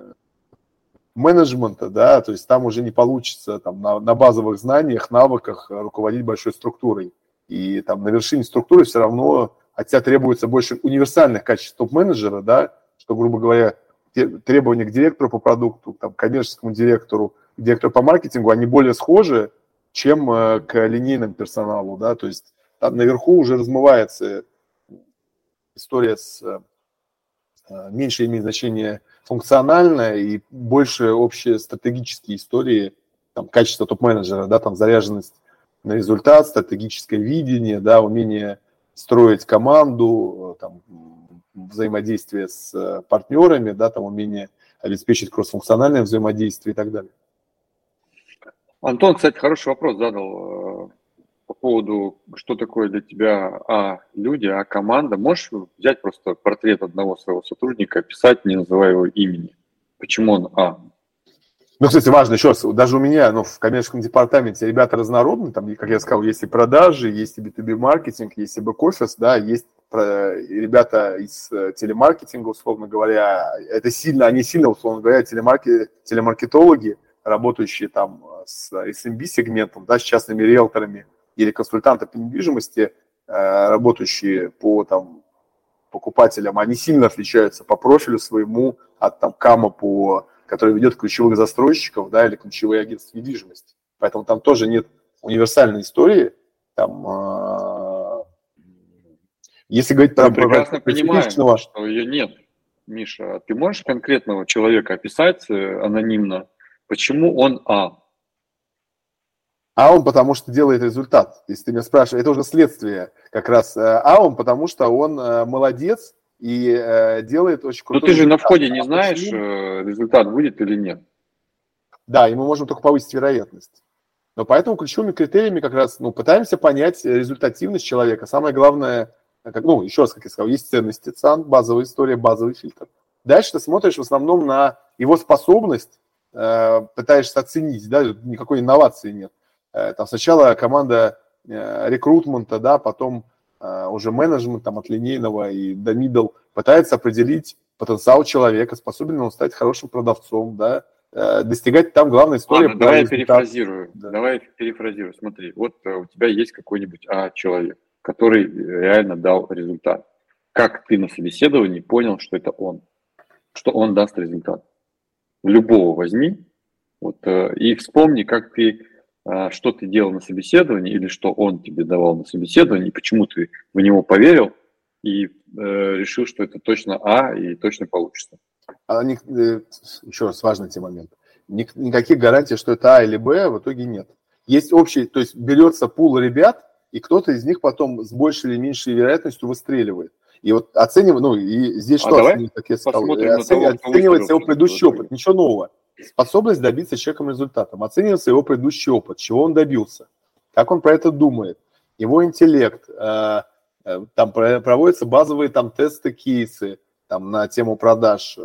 менеджмента, да, то есть там уже не получится на базовых знаниях, навыках руководить большой структурой. И на вершине структуры все равно от тебя требуется больше универсальных качеств топ-менеджера, да, что, грубо говоря, требования к директору по продукту, там, коммерческому директору по маркетингу, они более схожи, чем к линейному персоналу, да, то есть там наверху уже размывается история с меньше имеет значение функциональное и больше общие стратегические истории, там, качество топ-менеджера, да, там, заряженность на результат, стратегическое видение, да, умение строить команду, там, взаимодействие с партнерами, да, там, умение обеспечить кроссфункциональное взаимодействие и так далее. Антон, кстати, хороший вопрос задал по поводу, что такое для тебя люди, команда. Можешь взять просто портрет одного своего сотрудника, описать, не называя его имени? Почему он Ну, кстати, важно еще раз, даже у меня, в коммерческом департаменте ребята разнородные, там, как я сказал, есть и продажи, есть и B2B маркетинг, есть и бэк-офис, да, есть ребята из телемаркетинга, условно говоря, они сильно, условно говоря, телемаркетологи, работающие там с SMB-сегментом, да, с частными риэлторами или консультанты по недвижимости, работающие по там, покупателям, они сильно отличаются по профилю своему от там, КАМа, который ведет ключевых застройщиков, да, или ключевые агентства недвижимости. Поэтому там тоже нет универсальной истории. Там, если говорить про прекрасно понимаем, что ее нет, Миша. Ты можешь конкретного человека описать анонимно? Почему он он потому что делает результат. Если ты меня спрашиваешь, это уже следствие как раз. Он потому что он молодец и делает очень крутой результат. Но ты же на входе не знаешь, результат будет или нет. Да, и мы можем только повысить вероятность. Но поэтому ключевыми критериями как раз пытаемся понять результативность человека. Самое главное, еще раз, как я сказал, есть ценности ЦАН, базовая история, базовый фильтр. Дальше ты смотришь в основном на его способность, пытаешься оценить, да, никакой инновации нет. Там сначала команда рекрутмента, да, потом уже менеджмент там, от линейного и до middle пытается определить потенциал человека, способен ли он стать хорошим продавцом, да, достигать там главной истории. Ладно, давай перефразирую. Да. Давай перефразирую. Смотри, вот у тебя есть какой-нибудь человек, который реально дал результат. Как ты на собеседовании понял, что это он, что он даст результат? Любого возьми и вспомни, что ты делал на собеседовании или что он тебе давал на собеседовании, и почему ты в него поверил и решил, что это точно и точно получится. Еще раз, важный тебе момент. Никаких гарантий, что это или Б, в итоге нет. Есть общий, то есть берется пул ребят, и кто-то из них потом с большей или меньшей вероятностью выстреливает. И вот оцениваем, и здесь что, как я сказал, оценивается его предыдущий опыт, ничего нового. Способность добиться человеком результатом. Оценивается его предыдущий опыт, чего он добился, как он про это думает, его интеллект. Там проводятся базовые там, тесты, кейсы там, на тему продаж.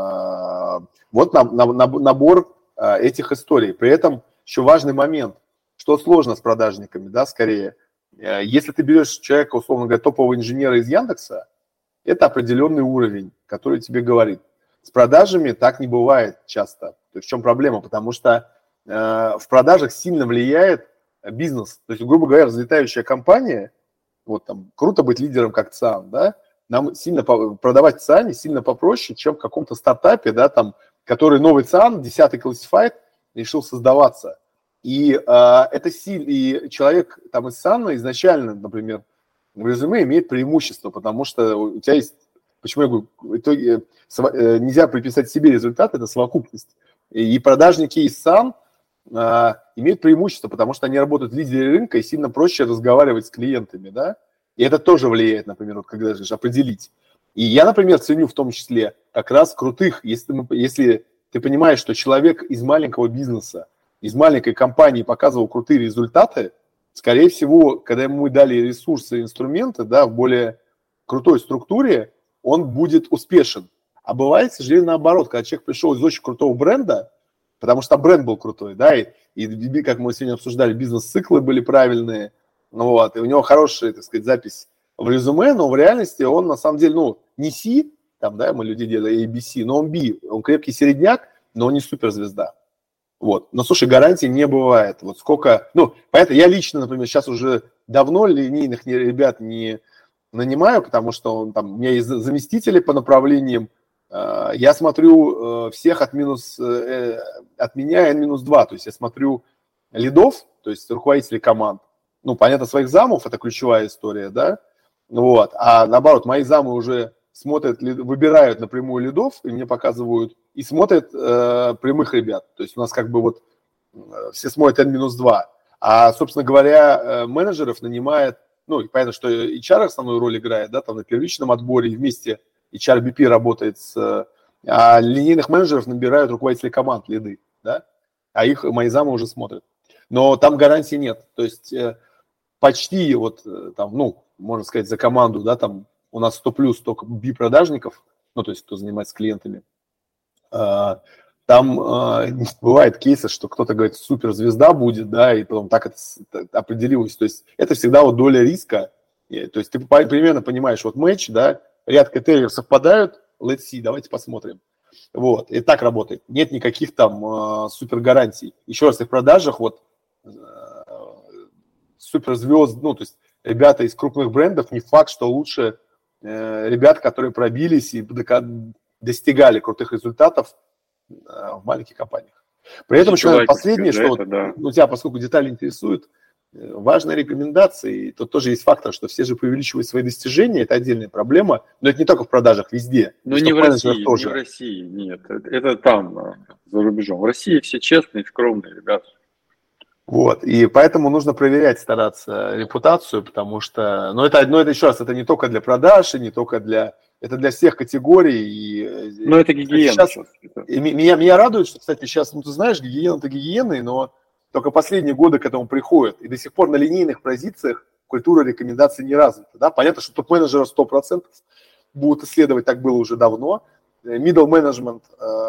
Вот набор этих историй. При этом еще важный момент, что сложно с продажниками, да, скорее. Если ты берешь человека, условно говоря, топового инженера из Яндекса, это определенный уровень, который тебе говорит. С продажами так не бывает часто. То есть в чем проблема? Потому что в продажах сильно влияет бизнес. То есть, грубо говоря, взлетающая компания, вот там круто быть лидером как ЦАН, да, нам сильно продавать в ЦАНе сильно попроще, чем в каком-то стартапе, да, там, который новый ЦАН, 10-й Classified, решил создаваться. И это и человек там из ЦАНа изначально, например, в резюме имеет преимущество, потому что у тебя есть, почему я говорю, в итоге нельзя приписать себе результат, это совокупность. И продажники из ЦАН имеют преимущество, потому что они работают в лидере рынка и сильно проще разговаривать с клиентами, да, и это тоже влияет, например, вот когда же определить. И я, например, ценю в том числе как раз крутых, если ты понимаешь, что человек из маленького бизнеса, из маленькой компании показывал крутые результаты, скорее всего, когда ему дали ресурсы и инструменты, да, в более крутой структуре, он будет успешен. А бывает, к сожалению, наоборот, когда человек пришел из очень крутого бренда, потому что бренд был крутой, да, и как мы сегодня обсуждали, бизнес-циклы были правильные, вот, и у него хорошая, так сказать, запись в резюме, но в реальности он на самом деле, не C, там, да, мы люди делали A, B, C, но он B, он крепкий середняк, но он не суперзвезда. Вот. Но, слушай, гарантий не бывает. Вот сколько, поэтому я лично, например, сейчас уже давно линейных ребят не нанимаю, потому что у меня есть заместители по направлениям, я смотрю всех от меня N-2, то есть я смотрю лидов, то есть руководителей команд, ну, понятно, своих замов, это ключевая история, да, вот, а наоборот, мои замы уже смотрят, выбирают напрямую лидов, и мне показывают, и смотрят прямых ребят, то есть у нас как бы вот все смотрят N-2, а, собственно говоря, менеджеров нанимает, ну, и понятно, что HR основную роль играет, да, там на первичном отборе, и вместе HRBP работает а линейных менеджеров набирают руководители команд, лиды, да, а их мои замы уже смотрят. Но там гарантии нет, то есть почти вот там, ну, можно сказать, за команду, да, там у нас 100 плюс только B-продажников, ну, то есть кто занимается клиентами. Там бывает кейсы, что кто-то говорит, суперзвезда будет, да, и потом так это определилось. То есть это всегда вот доля риска. То есть ты примерно понимаешь, вот матч, да, ряд критериев совпадают, let's see, давайте посмотрим. Вот, и так работает. Нет никаких там супергарантий. Еще раз, и в продажах вот суперзвезд, ну, то есть ребята из крупных брендов, не факт, что лучше ребят, которые пробились и достигали крутых результатов в маленьких компаниях. При этом еще последнее, что у тебя, поскольку детали интересуют, важная рекомендация, и тут тоже есть фактор, что все же преувеличивают свои достижения, это отдельная проблема, но это не только в продажах, везде. Но не в России, тоже. Не в России, нет, это там, за рубежом. В России все честные, скромные ребята. Вот, и поэтому нужно проверять, стараться репутацию, потому что, но это еще раз, это не только для продаж, и не только для, это для всех категорий. Но это гигиена. Сейчас, меня радует, что, кстати, сейчас, ну ты знаешь, гигиена-то гигиеной, но только последние годы к этому приходят, и до сих пор на линейных позициях культура рекомендаций не развита, да, понятно, что топ-менеджеры 100% будут исследовать, так было уже давно, middle management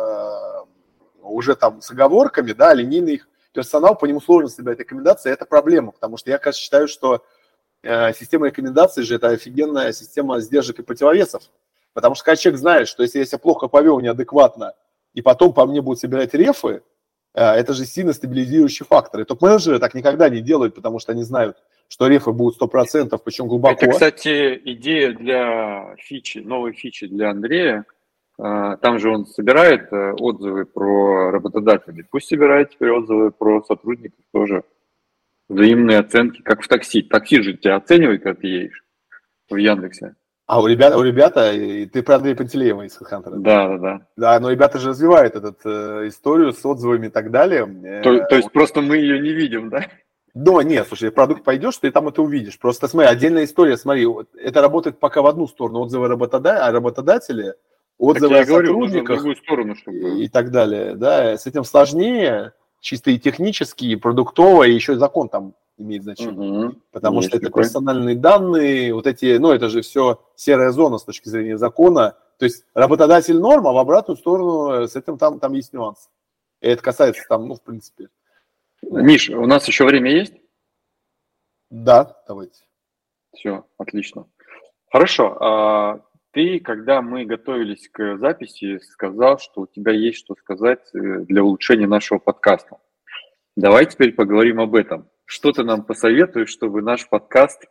уже там с оговорками, да, линейных персонал, по нему сложно собирать рекомендации, это проблема, потому что я, кажется, считаю, что система рекомендаций же это офигенная система сдержек и противовесов, потому что когда человек знает, что если я себя плохо повел, неадекватно, и потом по мне будут собирать рефы, это же сильно стабилизирующий фактор. И топ-менеджеры так никогда не делают, потому что они знают, что рефы будут 100%, причем глубоко. Это, кстати, идея для фичи, новой фичи для Андрея. Там же он собирает отзывы про работодателей. Пусть собирает теперь отзывы про сотрудников тоже. Взаимные оценки, как в такси. Такси же тебя оценивает, когда ты едешь в Яндексе. А у ребят, ты про Андрея Пантелеева из HeadHunter? Да. Да, но ребята же развивают эту историю с отзывами и так далее. То есть просто мы ее не видим, да? Да, нет, слушай, в продукт пойдешь, ты там это увидишь. Просто смотри, отдельная история, смотри, это работает пока в одну сторону, отзывы работодателя, отзывы о сотрудниках в другую сторону, чтобы... и так далее. Да, с этим сложнее, чисто и технически, и продуктово, и еще и закон там имеет значение. Потому что это персональные данные, вот эти, ну, это же все серая зона с точки зрения закона. То есть работодатель норм, а в обратную сторону с этим там есть нюанс. И это касается там, ну, в принципе. Миш, у нас еще время есть? Да, давайте. Все, отлично. Хорошо. Ты, когда мы готовились к записи, сказал, что у тебя есть что сказать для улучшения нашего подкаста. Давай теперь поговорим об этом. Что ты нам посоветуешь, чтобы наш подкаст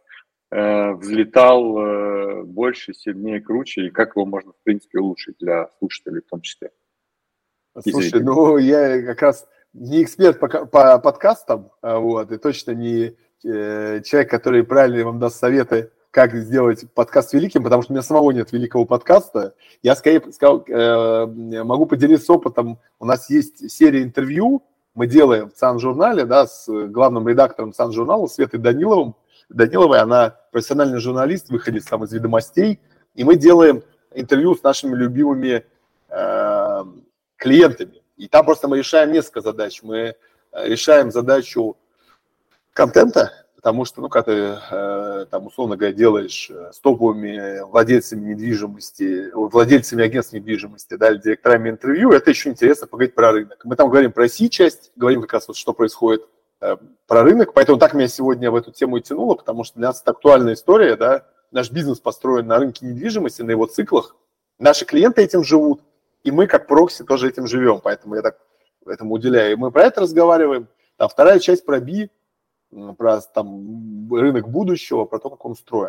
взлетал больше, сильнее, круче, и как его можно, в принципе, улучшить для слушателей в том числе? Слушай, ну я как раз не эксперт по подкастам, вот, и точно не человек, который правильно вам даст советы, как сделать подкаст великим, потому что у меня самого нет великого подкаста. Я скорее сказал, могу поделиться опытом. У нас есть серия интервью, мы делаем в ЦАН-журнале, да, с главным редактором ЦАН-журнала Светой Даниловой, она профессиональный журналист, выходит сам из «Ведомостей», и мы делаем интервью с нашими любимыми клиентами. И там просто мы решаем несколько задач. Мы решаем задачу контента, потому что, ну, когда ты, там, условно говоря, делаешь с топовыми владельцами недвижимости, владельцами агентств недвижимости, да, или директорами интервью, это еще интересно поговорить про рынок. Мы там говорим про C-часть, говорим как раз вот, что происходит про рынок, поэтому так меня сегодня в эту тему и тянуло, потому что для нас это актуальная история, да, наш бизнес построен на рынке недвижимости, на его циклах, наши клиенты этим живут, и мы как прокси тоже этим живем, поэтому я так этому уделяю. И мы про это разговариваем. Там вторая часть про B, про там рынок будущего, про то, как он устроен.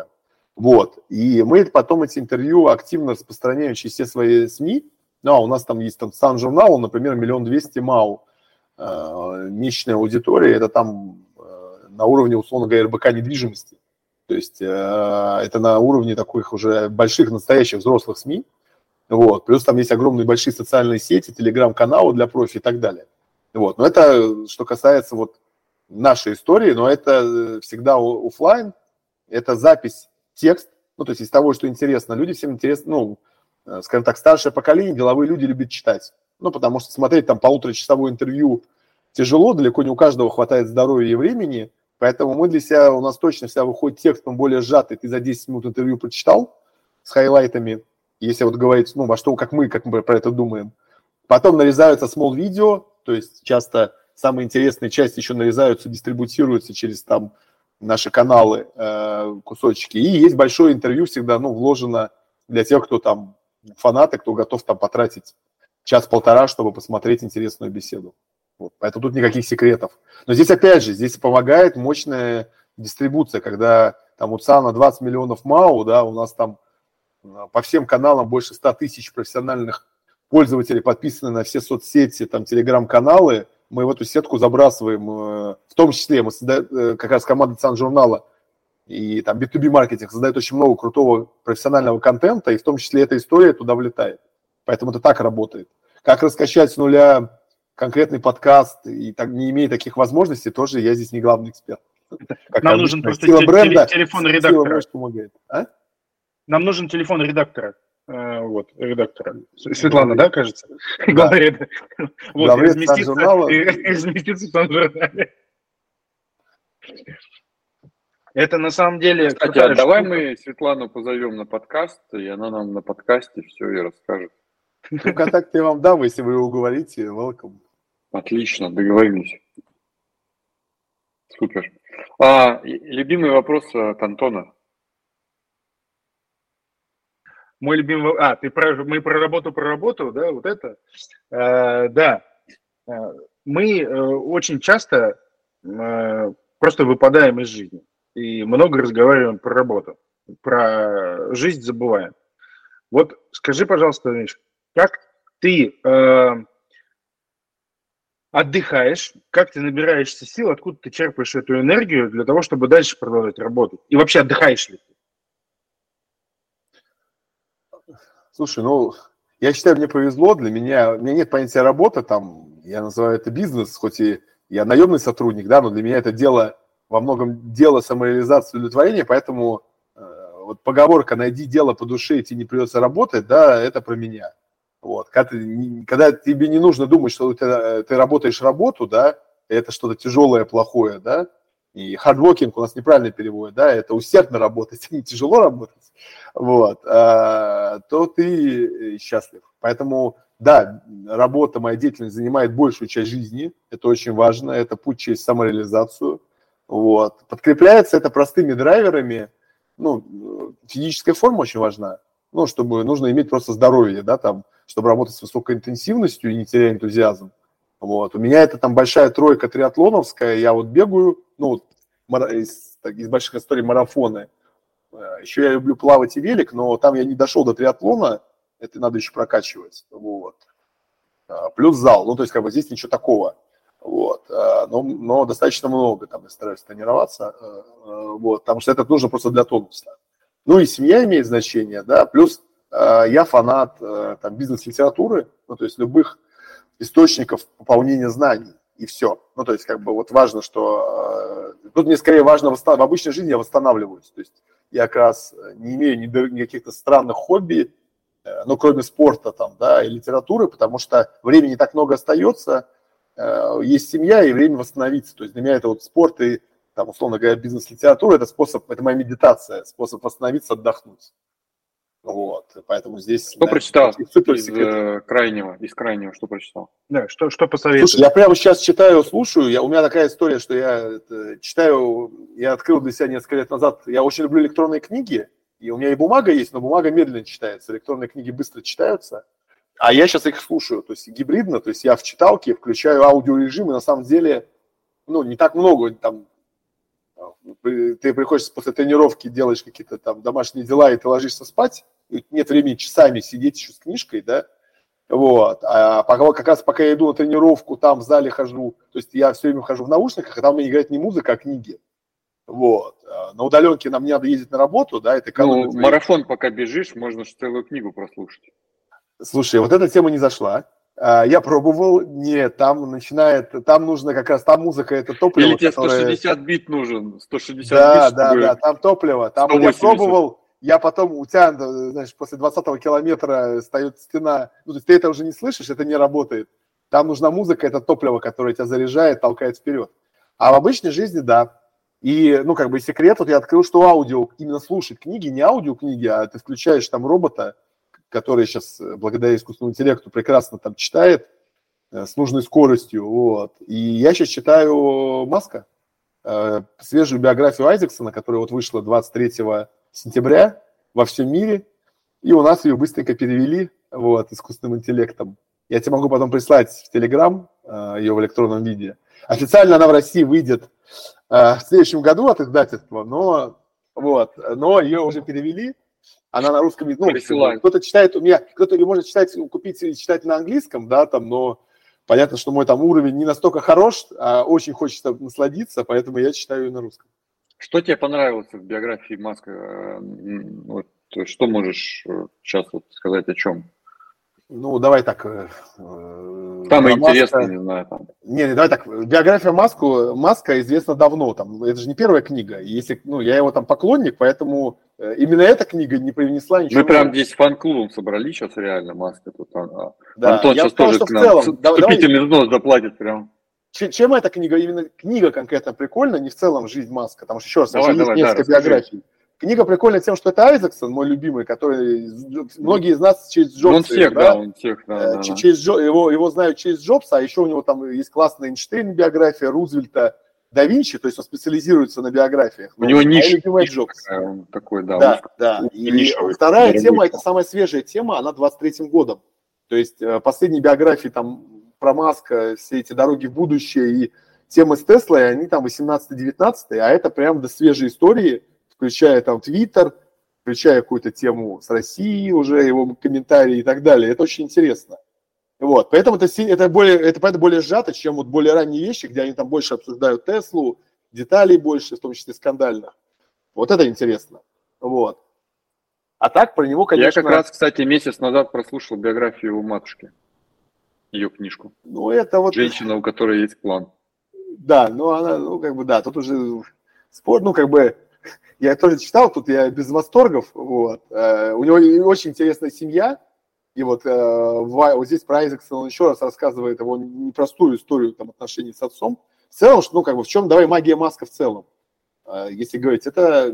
Вот. И мы потом эти интервью активно распространяем через все свои СМИ. Ну, а у нас там есть там Сан-журнал, например, 1 200 000 МАУ. Месячная аудитория, это там на уровне, условно говоря, РБК недвижимости. То есть это на уровне таких уже больших, настоящих взрослых СМИ. Вот. Плюс там есть огромные большие социальные сети, телеграм-каналы для профи и так далее. Вот. Но это что касается вот нашей истории, но это всегда офлайн, это запись, текст, ну, то есть из того, что интересно. Люди всем интересно, ну, скажем так, старшее поколение, деловые люди любят читать. Ну, потому что смотреть там 1,5-часовое интервью тяжело, далеко не у каждого хватает здоровья и времени, поэтому мы для себя, у нас точно вся выходит текстом более сжатый, ты за 10 минут интервью прочитал с хайлайтами, если вот говорить, ну, во что, как мы про это думаем. Потом нарезаются small видео, то есть часто самые интересные части еще нарезаются, дистрибутируются через там наши каналы, кусочки. И есть большое интервью всегда, ну, вложено для тех, кто там фанаты, кто готов там потратить час-полтора, чтобы посмотреть интересную беседу. Вот. Поэтому тут никаких секретов. Но здесь, опять же, здесь помогает мощная дистрибуция, когда там у ЦАНа 20 миллионов МАУ, да, у нас там по всем каналам больше 100 тысяч профессиональных пользователей подписаны на все соцсети, там, телеграм-каналы, мы в эту сетку забрасываем, в том числе мы создаем, как раз команда ЦАН-журнала и там B2B-маркетинг создает очень много крутого профессионального контента, и в том числе эта история туда влетает. Поэтому это так работает. Как раскачать с нуля конкретный подкаст, и так, не имея таких возможностей, тоже я здесь не главный эксперт. Как нам нужен просто телефон редактора. Помогает. А? Нам нужен телефон редактора. Вот, редактора. Светлана, да, кажется? Говорит. Вот, разместится в Сан-журнале. Это на самом деле... Кстати, а давай мы Светлану позовем на подкаст, и она нам на подкасте все и расскажет. Ну, контакты я вам дам, если вы его уговорите, welcome. Отлично, договорились. Супер. Любимый вопрос от Антона. Мой любимый... мы про работу, да, вот это? Да. Мы очень часто просто выпадаем из жизни. И много разговариваем про работу. Про жизнь забываем. Вот скажи, пожалуйста, Миш, как ты отдыхаешь, как ты набираешься сил, откуда ты черпаешь эту энергию для того, чтобы дальше продолжать работать? И вообще отдыхаешь ли ты? Слушай, ну, я считаю, мне повезло, у меня нет понятия работа, там, я называю это бизнес, хоть и я наемный сотрудник, да, но для меня это дело, во многом дело самореализации, удовлетворения, поэтому вот поговорка «найди дело по душе, и тебе не придется работать», да, это про меня. Вот. Когда тебе не нужно думать, что ты работаешь работу, да, это что-то тяжелое, плохое, да, и hardworking у нас неправильно переводят, да, это усердно работать, не тяжело работать, вот, то ты счастлив. Поэтому, да, работа, моя деятельность занимает большую часть жизни, это очень важно, это путь через самореализацию, вот. Подкрепляется это простыми драйверами, ну, физическая форма очень важна, ну, чтобы нужно иметь просто здоровье, да, там, чтобы работать с высокой интенсивностью и не теряя энтузиазм. Вот. У меня это там большая тройка триатлоновская, я вот бегаю, ну, из больших историй марафоны. Еще я люблю плавать и велик, но там я не дошел до триатлона, это надо еще прокачивать. Вот. Плюс зал, ну, то есть, как бы здесь ничего такого. Вот. Но достаточно много, там, я стараюсь тренироваться, вот, потому что это нужно просто для тонуса. Ну, и семья имеет значение, да, плюс я фанат там, бизнес-литературы, ну, то есть любых источников пополнения знаний, и все. Ну, то есть, как бы, вот важно, что... Тут мне скорее важно, в обычной жизни я восстанавливаюсь, то есть я как раз не имею никаких-то странных хобби, ну, кроме спорта, там, да, и литературы, потому что времени не так много остается, есть семья и время восстановиться, то есть для меня это вот спорт и, там, условно говоря, бизнес-литература, это способ, это моя медитация, способ восстановиться, отдохнуть. Вот, поэтому здесь... Что прочитал из крайнего, что прочитал? Да, что посоветуешь? Слушай, я прямо сейчас читаю, слушаю, у меня такая история, что я читаю, я открыл для себя несколько лет назад, я очень люблю электронные книги, и у меня и бумага есть, но бумага медленно читается, электронные книги быстро читаются, а я сейчас их слушаю, то есть гибридно, то есть я в читалке включаю аудиорежим, и на самом деле, ну, не так много, там, ты приходишь после тренировки, делаешь какие-то там домашние дела, и ты ложишься спать, и нет времени часами сидеть еще с книжкой, да, вот, а как раз пока я иду на тренировку, там в зале хожу, то есть я все время хожу в наушниках, а там у меня играет не музыка, а книги, вот, на удаленке нам не надо ездить на работу, да, это экономит время. Марафон пока бежишь, можно же целую книгу прослушать. Слушай, вот эта тема не зашла. Я пробовал, нет, там нужно как раз, там музыка, это топливо. Или тебе 160 бит нужен, 160 бит, Да, там топливо, там 180. я пробовал, я потом, у тебя, знаешь, после 20-го километра встает стена, ну, то есть ты это уже не слышишь, это не работает. Там нужна музыка, это топливо, которое тебя заряжает, толкает вперед. А в обычной жизни, да. И, ну, как бы секрет, вот я открыл, что аудио, именно слушать книги, не аудиокниги, а ты включаешь там робота, который сейчас, благодаря искусственному интеллекту, прекрасно там читает с нужной скоростью, вот. И я сейчас читаю «Маска», свежую биографию Айзексона, которая вот вышла 23 сентября во всем мире, и у нас ее быстренько перевели, вот, искусственным интеллектом. Я тебе могу потом прислать в Телеграм ее в электронном виде. Официально она в России выйдет в следующем году от издательства, но ее уже перевели. Она на русском языке, ну, кто-то читает, кто-то ее может читать, купить и читать на английском, да, там, но понятно, что мой там уровень не настолько хорош, а очень хочется насладиться, поэтому я читаю ее на русском. Что тебе понравилось в биографии Маска? Вот, что можешь сейчас вот сказать о чем? Ну, давай так. Самое интересное, не знаю. Там. Не, давай так. Биография Маска известна давно. Там, это же не первая книга. Если, ну, я его там поклонник, поэтому именно эта книга не привнесла ничего. Мы прям здесь фан-клубом собрались сейчас реально, Маска. Тут, да, Антон сейчас тоже к нам вступительный взнос заплатит прям. Чем эта книга, именно книга конкретно прикольна, не в целом жизнь Маска, потому что, еще раз, давай, есть несколько биографий. Книга прикольна тем, что это Айзексон, мой любимый, который многие из нас через Джобса. Он всех, да. Его знают через Джобса, а еще у него там есть классная Эйнштейн биография, Рузвельта, да Винчи, то есть он специализируется на биографиях. У него ниша Джобс. Такой, да. Да. И вторая тема, это самая свежая тема, она 23-м годом. То есть последние биографии там про Маска, все эти дороги в будущее и темы с Теслой, они там 18-19, а это прям до свежей истории, включая там Твиттер, включая какую-то тему с Россией уже, его комментарии и так далее. Это очень интересно. Вот. Поэтому это более сжато, чем вот более ранние вещи, где они там больше обсуждают Теслу, деталей больше, в том числе скандальных. Вот это интересно. Вот. А так про него, конечно... Я как раз, кстати, месяц назад прослушал биографию его матушки, ее книжку. Ну, это вот... Женщина, у которой есть план. Да, ну она, ну как бы, да, тут уже спор, ну как бы, я тоже читал, тут я без восторгов, вот. У него очень интересная семья, и вот здесь про Айзексона он еще раз рассказывает его непростую историю там, отношений с отцом. В целом, ну как бы, в чем, давай, магия Маска в целом, если говорить, это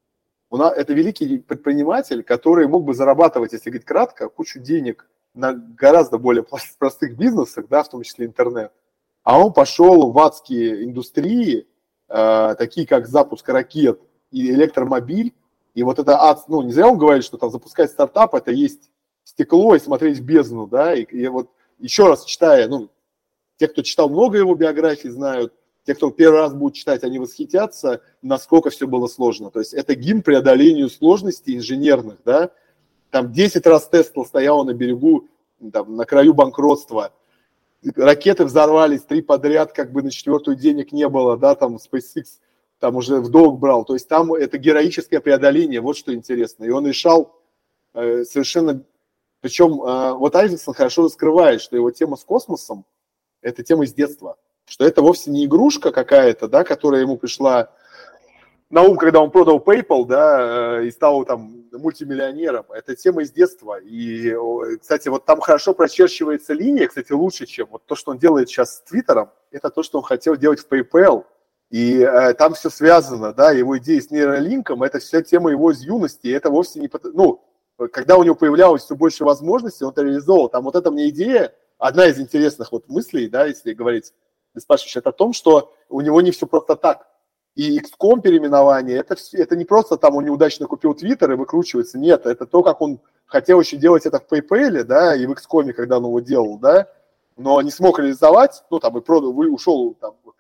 великий предприниматель, который мог бы зарабатывать, если говорить кратко, кучу денег на гораздо более простых бизнесах, да, в том числе интернет. А он пошел в адские индустрии, такие как запуск ракет и электромобиль. И вот это ну, не зря он говорит, что там запускать стартап – это есть стекло и смотреть в бездну, да. И вот еще раз читая, ну, те, кто читал много его биографий, знают, те, кто первый раз будут читать, они восхитятся, насколько все было сложно. То есть это гимн преодолению сложностей инженерных, да. Там 10 раз Тесла стояла на берегу, там, на краю банкротства. Ракеты взорвались 3 подряд, как бы на 4-ю денег не было, да, там SpaceX там уже в долг брал. То есть там это героическое преодоление, вот что интересно. И он решал совершенно... Причем вот Айзексон хорошо раскрывает, что его тема с космосом – это тема из детства. Что это вовсе не игрушка какая-то, да, которая ему пришла на ум, когда он продал PayPal, да, и стал там мультимиллионером. Это тема из детства. И, кстати, вот там хорошо прочерчивается линия, кстати, лучше, чем вот то, что он делает сейчас с Твиттером, это то, что он хотел делать в PayPal. И там все связано, да, его идеи с нейролинком, это вся тема его из юности, и это вовсе не... Ну, когда у него появлялось все больше возможностей, он это реализовал. Там вот эта мне идея, одна из интересных вот мыслей, да, если говорить, ты спрашиваешь, это о том, что у него не все просто так. И XCOM переименование, это не просто там он неудачно купил Twitter и выкручивается, нет, это то, как он хотел еще делать это в PayPal, да, и в XCOM, когда он его делал, да, но не смог реализовать, ну, там, и продал, ушел там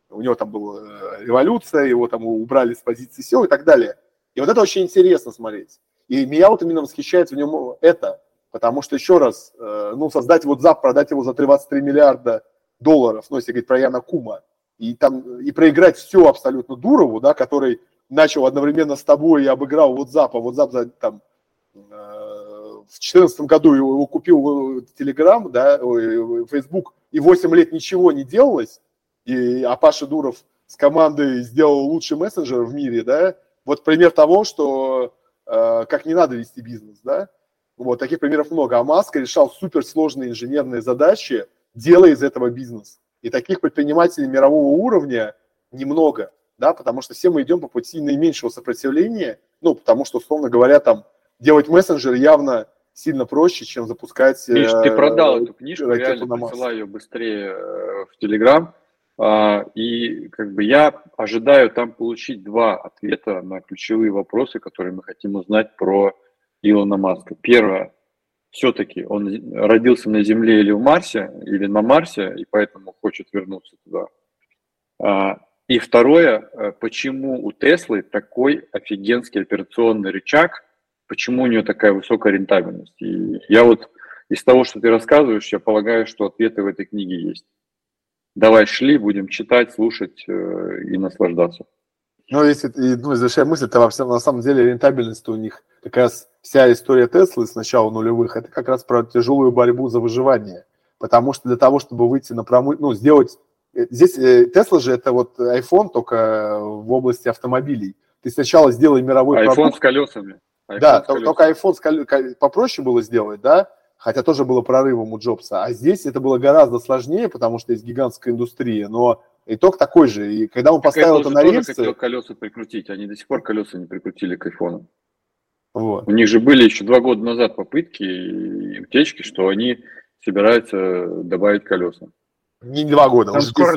у него там была революция, его там убрали с позиции SEO и так далее. И вот это очень интересно смотреть. И меня вот именно восхищает в нем это, потому что, еще раз, ну, создать WhatsApp, продать его за 23 миллиарда долларов, ну, если говорить про Яна Кума, и проиграть все абсолютно Дурову, да, который начал одновременно с тобой и обыграл WhatsApp, а WhatsApp там в 2014 году его купил Telegram, да, Facebook, и 8 лет ничего не делалось, а Паша Дуров с командой сделал лучший мессенджер в мире, да, вот пример того, что как не надо вести бизнес, да, вот таких примеров много, а Маск решал суперсложные инженерные задачи, делая из этого бизнес, и таких предпринимателей мирового уровня немного, да, потому что все мы идем по пути наименьшего сопротивления, ну, потому что, условно говоря, там, делать мессенджер явно сильно проще, чем запускать... Миш, ты продал эту книжку, реально присылай ее быстрее в Telegram. И как бы я ожидаю там получить 2 ответа на ключевые вопросы, которые мы хотим узнать про Илона Маска. Первое, все-таки он родился на Земле или в Марсе, или на Марсе, и поэтому хочет вернуться туда. И второе, почему у Теслы такой офигенский операционный рычаг, почему у нее такая высокая рентабельность. И я вот из того, что ты рассказываешь, я полагаю, что ответы в этой книге есть. Давай шли, будем читать, слушать и наслаждаться. Ну, если, завершая мысль, то вообще, на самом деле рентабельность у них, как раз вся история Теслы с начала нулевых, это как раз про тяжелую борьбу за выживание. Потому что для того, чтобы выйти на промышленность, сделать... Здесь Тесла же это вот iPhone, только в области автомобилей. Ты сначала сделай мировой продукт. iPhone с колесами. Да, только iPhone попроще было сделать, да, хотя тоже было прорывом у Джобса. А здесь это было гораздо сложнее, потому что есть гигантская индустрия, но итог такой же. И когда он поставил это на рельсы... хотел колеса прикрутить, они до сих пор колеса не прикрутили к iPhone. Вот. У них же были еще 2 года назад попытки и утечки, что они собираются добавить колеса. Не 2 года,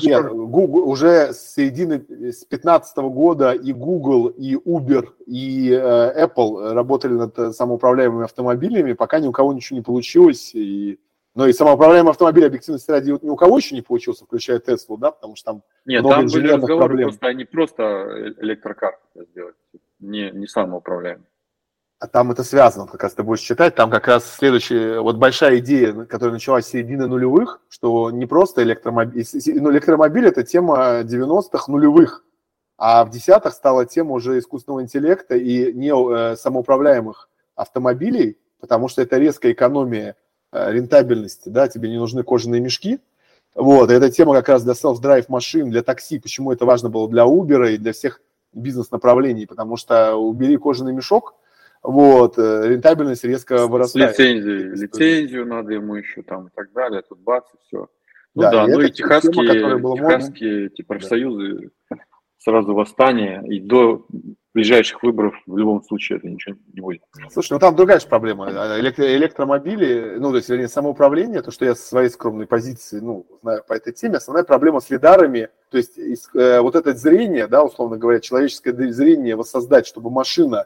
уже с середины 2015 года и Google, и Uber, и Apple работали над самоуправляемыми автомобилями, пока ни у кого ничего не получилось. Но и самоуправляемый автомобиль, объективности ради, ни у кого еще не получился, включая Теслу, да, потому что там много инженерных проблем. Просто они просто электрокар сделать, не самоуправляемый. А там это связано, как раз ты будешь читать, там как раз следующая, вот большая идея, которая началась с середины нулевых, что не просто электромобиль, электромобиль это тема 90-х нулевых, а в десятых стала тема уже искусственного интеллекта и не самоуправляемых автомобилей, потому что это резкая экономия рентабельности, да, тебе не нужны кожаные мешки. Вот, и эта тема как раз для self-drive машин, для такси, почему это важно было для Uber и для всех бизнес-направлений, потому что убери кожаный мешок, вот, рентабельность резко вырастает. С лицензию надо ему еще там и так далее, тут бац и все. Ну да, ну и техасские эти профсоюзы, сразу восстание, и до ближайших выборов в любом случае это ничего не будет. Слушай, ну там другая же проблема. Электромобили, ну, то есть, вернее, самоуправление, то, что я со своей скромной позиции, ну, знаю по этой теме, основная проблема с лидарами, то есть вот это зрение, да, условно говоря, человеческое зрение воссоздать, чтобы машина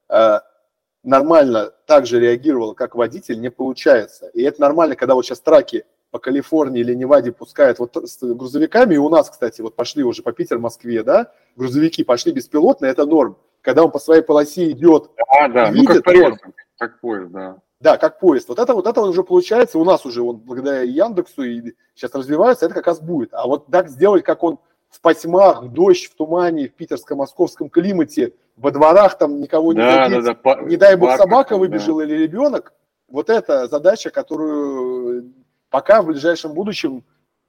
нормально так же реагировала, как водитель, не получается. И это нормально, когда вот сейчас траки по Калифорнии или Неваде пускают вот с грузовиками, и у нас, кстати, вот пошли уже по Питеру, Москве, да, грузовики пошли беспилотно, это норм. Когда он по своей полосе идет, да, ну как поезд, да. Да, как поезд. Вот это уже получается, у нас уже, вот, благодаря Яндексу, и сейчас развивается, это как раз будет. А вот так сделать, как он в потьмах, в дождь, в тумане, в питерско-московском климате, во дворах там никого не забить, не дай бог собака выбежала или ребенок, вот это задача, которую пока в ближайшем будущем,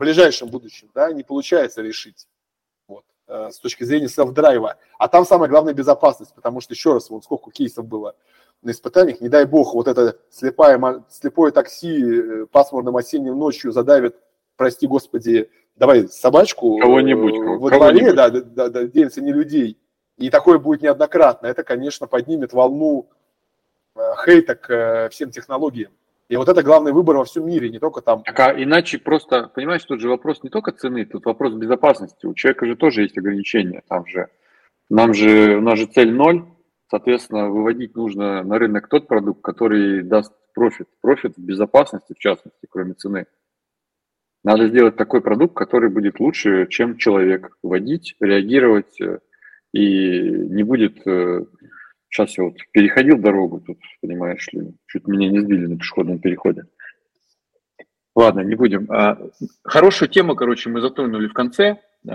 да, не получается решить. Вот, с точки зрения селф-драйва. А там самое главное безопасность, потому что, еще раз, вот сколько кейсов было на испытаниях, не дай бог, вот это слепое такси пасмурным осенним ночью задавит, прости господи, давай собачку кого-нибудь, во дворе, да, делится не людей. И такое будет неоднократно. Это, конечно, поднимет волну хейта к всем технологиям. И вот это главный выбор во всем мире, не только там. Так, а иначе просто, понимаешь, тут же вопрос не только цены, тут вопрос безопасности. У человека же тоже есть ограничения. У нас же цель 0, соответственно, выводить нужно на рынок тот продукт, который даст профит. Профит в безопасности, в частности, кроме цены. Надо сделать такой продукт, который будет лучше, чем человек. Вводить, реагировать и не будет... Сейчас я вот переходил дорогу, тут, понимаешь ли, чуть меня не сбили на пешеходном переходе. Ладно, не будем. Хорошую тему, короче, мы затронули в конце.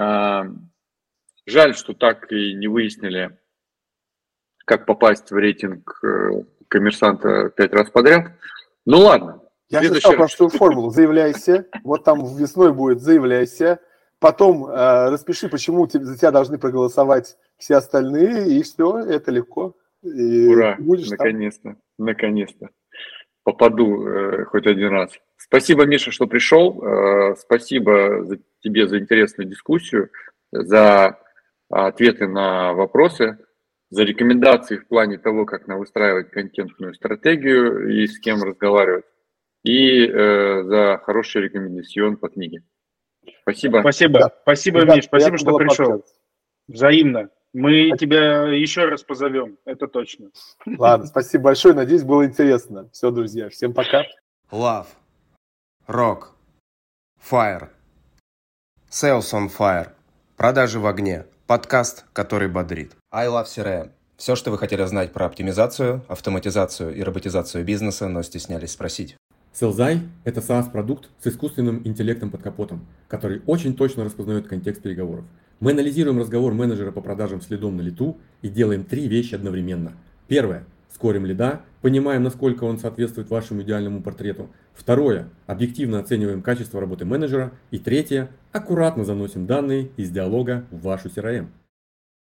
Жаль, что так и не выяснили, как попасть в рейтинг Коммерсанта 5 раз подряд. Ну ладно. Я написал простую формулу. Заявляйся. Вот там весной будет заявляйся. Потом распиши, почему за тебя должны проголосовать все остальные. И все, это легко. И ура, наконец-то попаду хоть один раз. Спасибо, Миша, что пришел. Спасибо тебе за интересную дискуссию, за ответы на вопросы, за рекомендации в плане того, как выстраивать контентную стратегию и с кем разговаривать, и за хороший рекомендацион по книге. Спасибо. Спасибо, Миш, спасибо, что пришел. Взаимно. Мы тебя еще раз позовем, это точно. Ладно, спасибо большое, надеюсь, было интересно. Все, друзья, всем пока. Love, Rock, Fire, Sales on Fire, продажи в огне, подкаст, который бодрит. I Love CRM. Все, что вы хотели знать про оптимизацию, автоматизацию и роботизацию бизнеса, но стеснялись спросить. Sellzai – это SaaS-продукт с искусственным интеллектом под капотом, который очень точно распознает контекст переговоров. Мы анализируем разговор менеджера по продажам следом на лету и делаем 3 вещи одновременно. Первое – скорим лида, понимаем, насколько он соответствует вашему идеальному портрету. Второе – объективно оцениваем качество работы менеджера. И третье – аккуратно заносим данные из диалога в вашу CRM.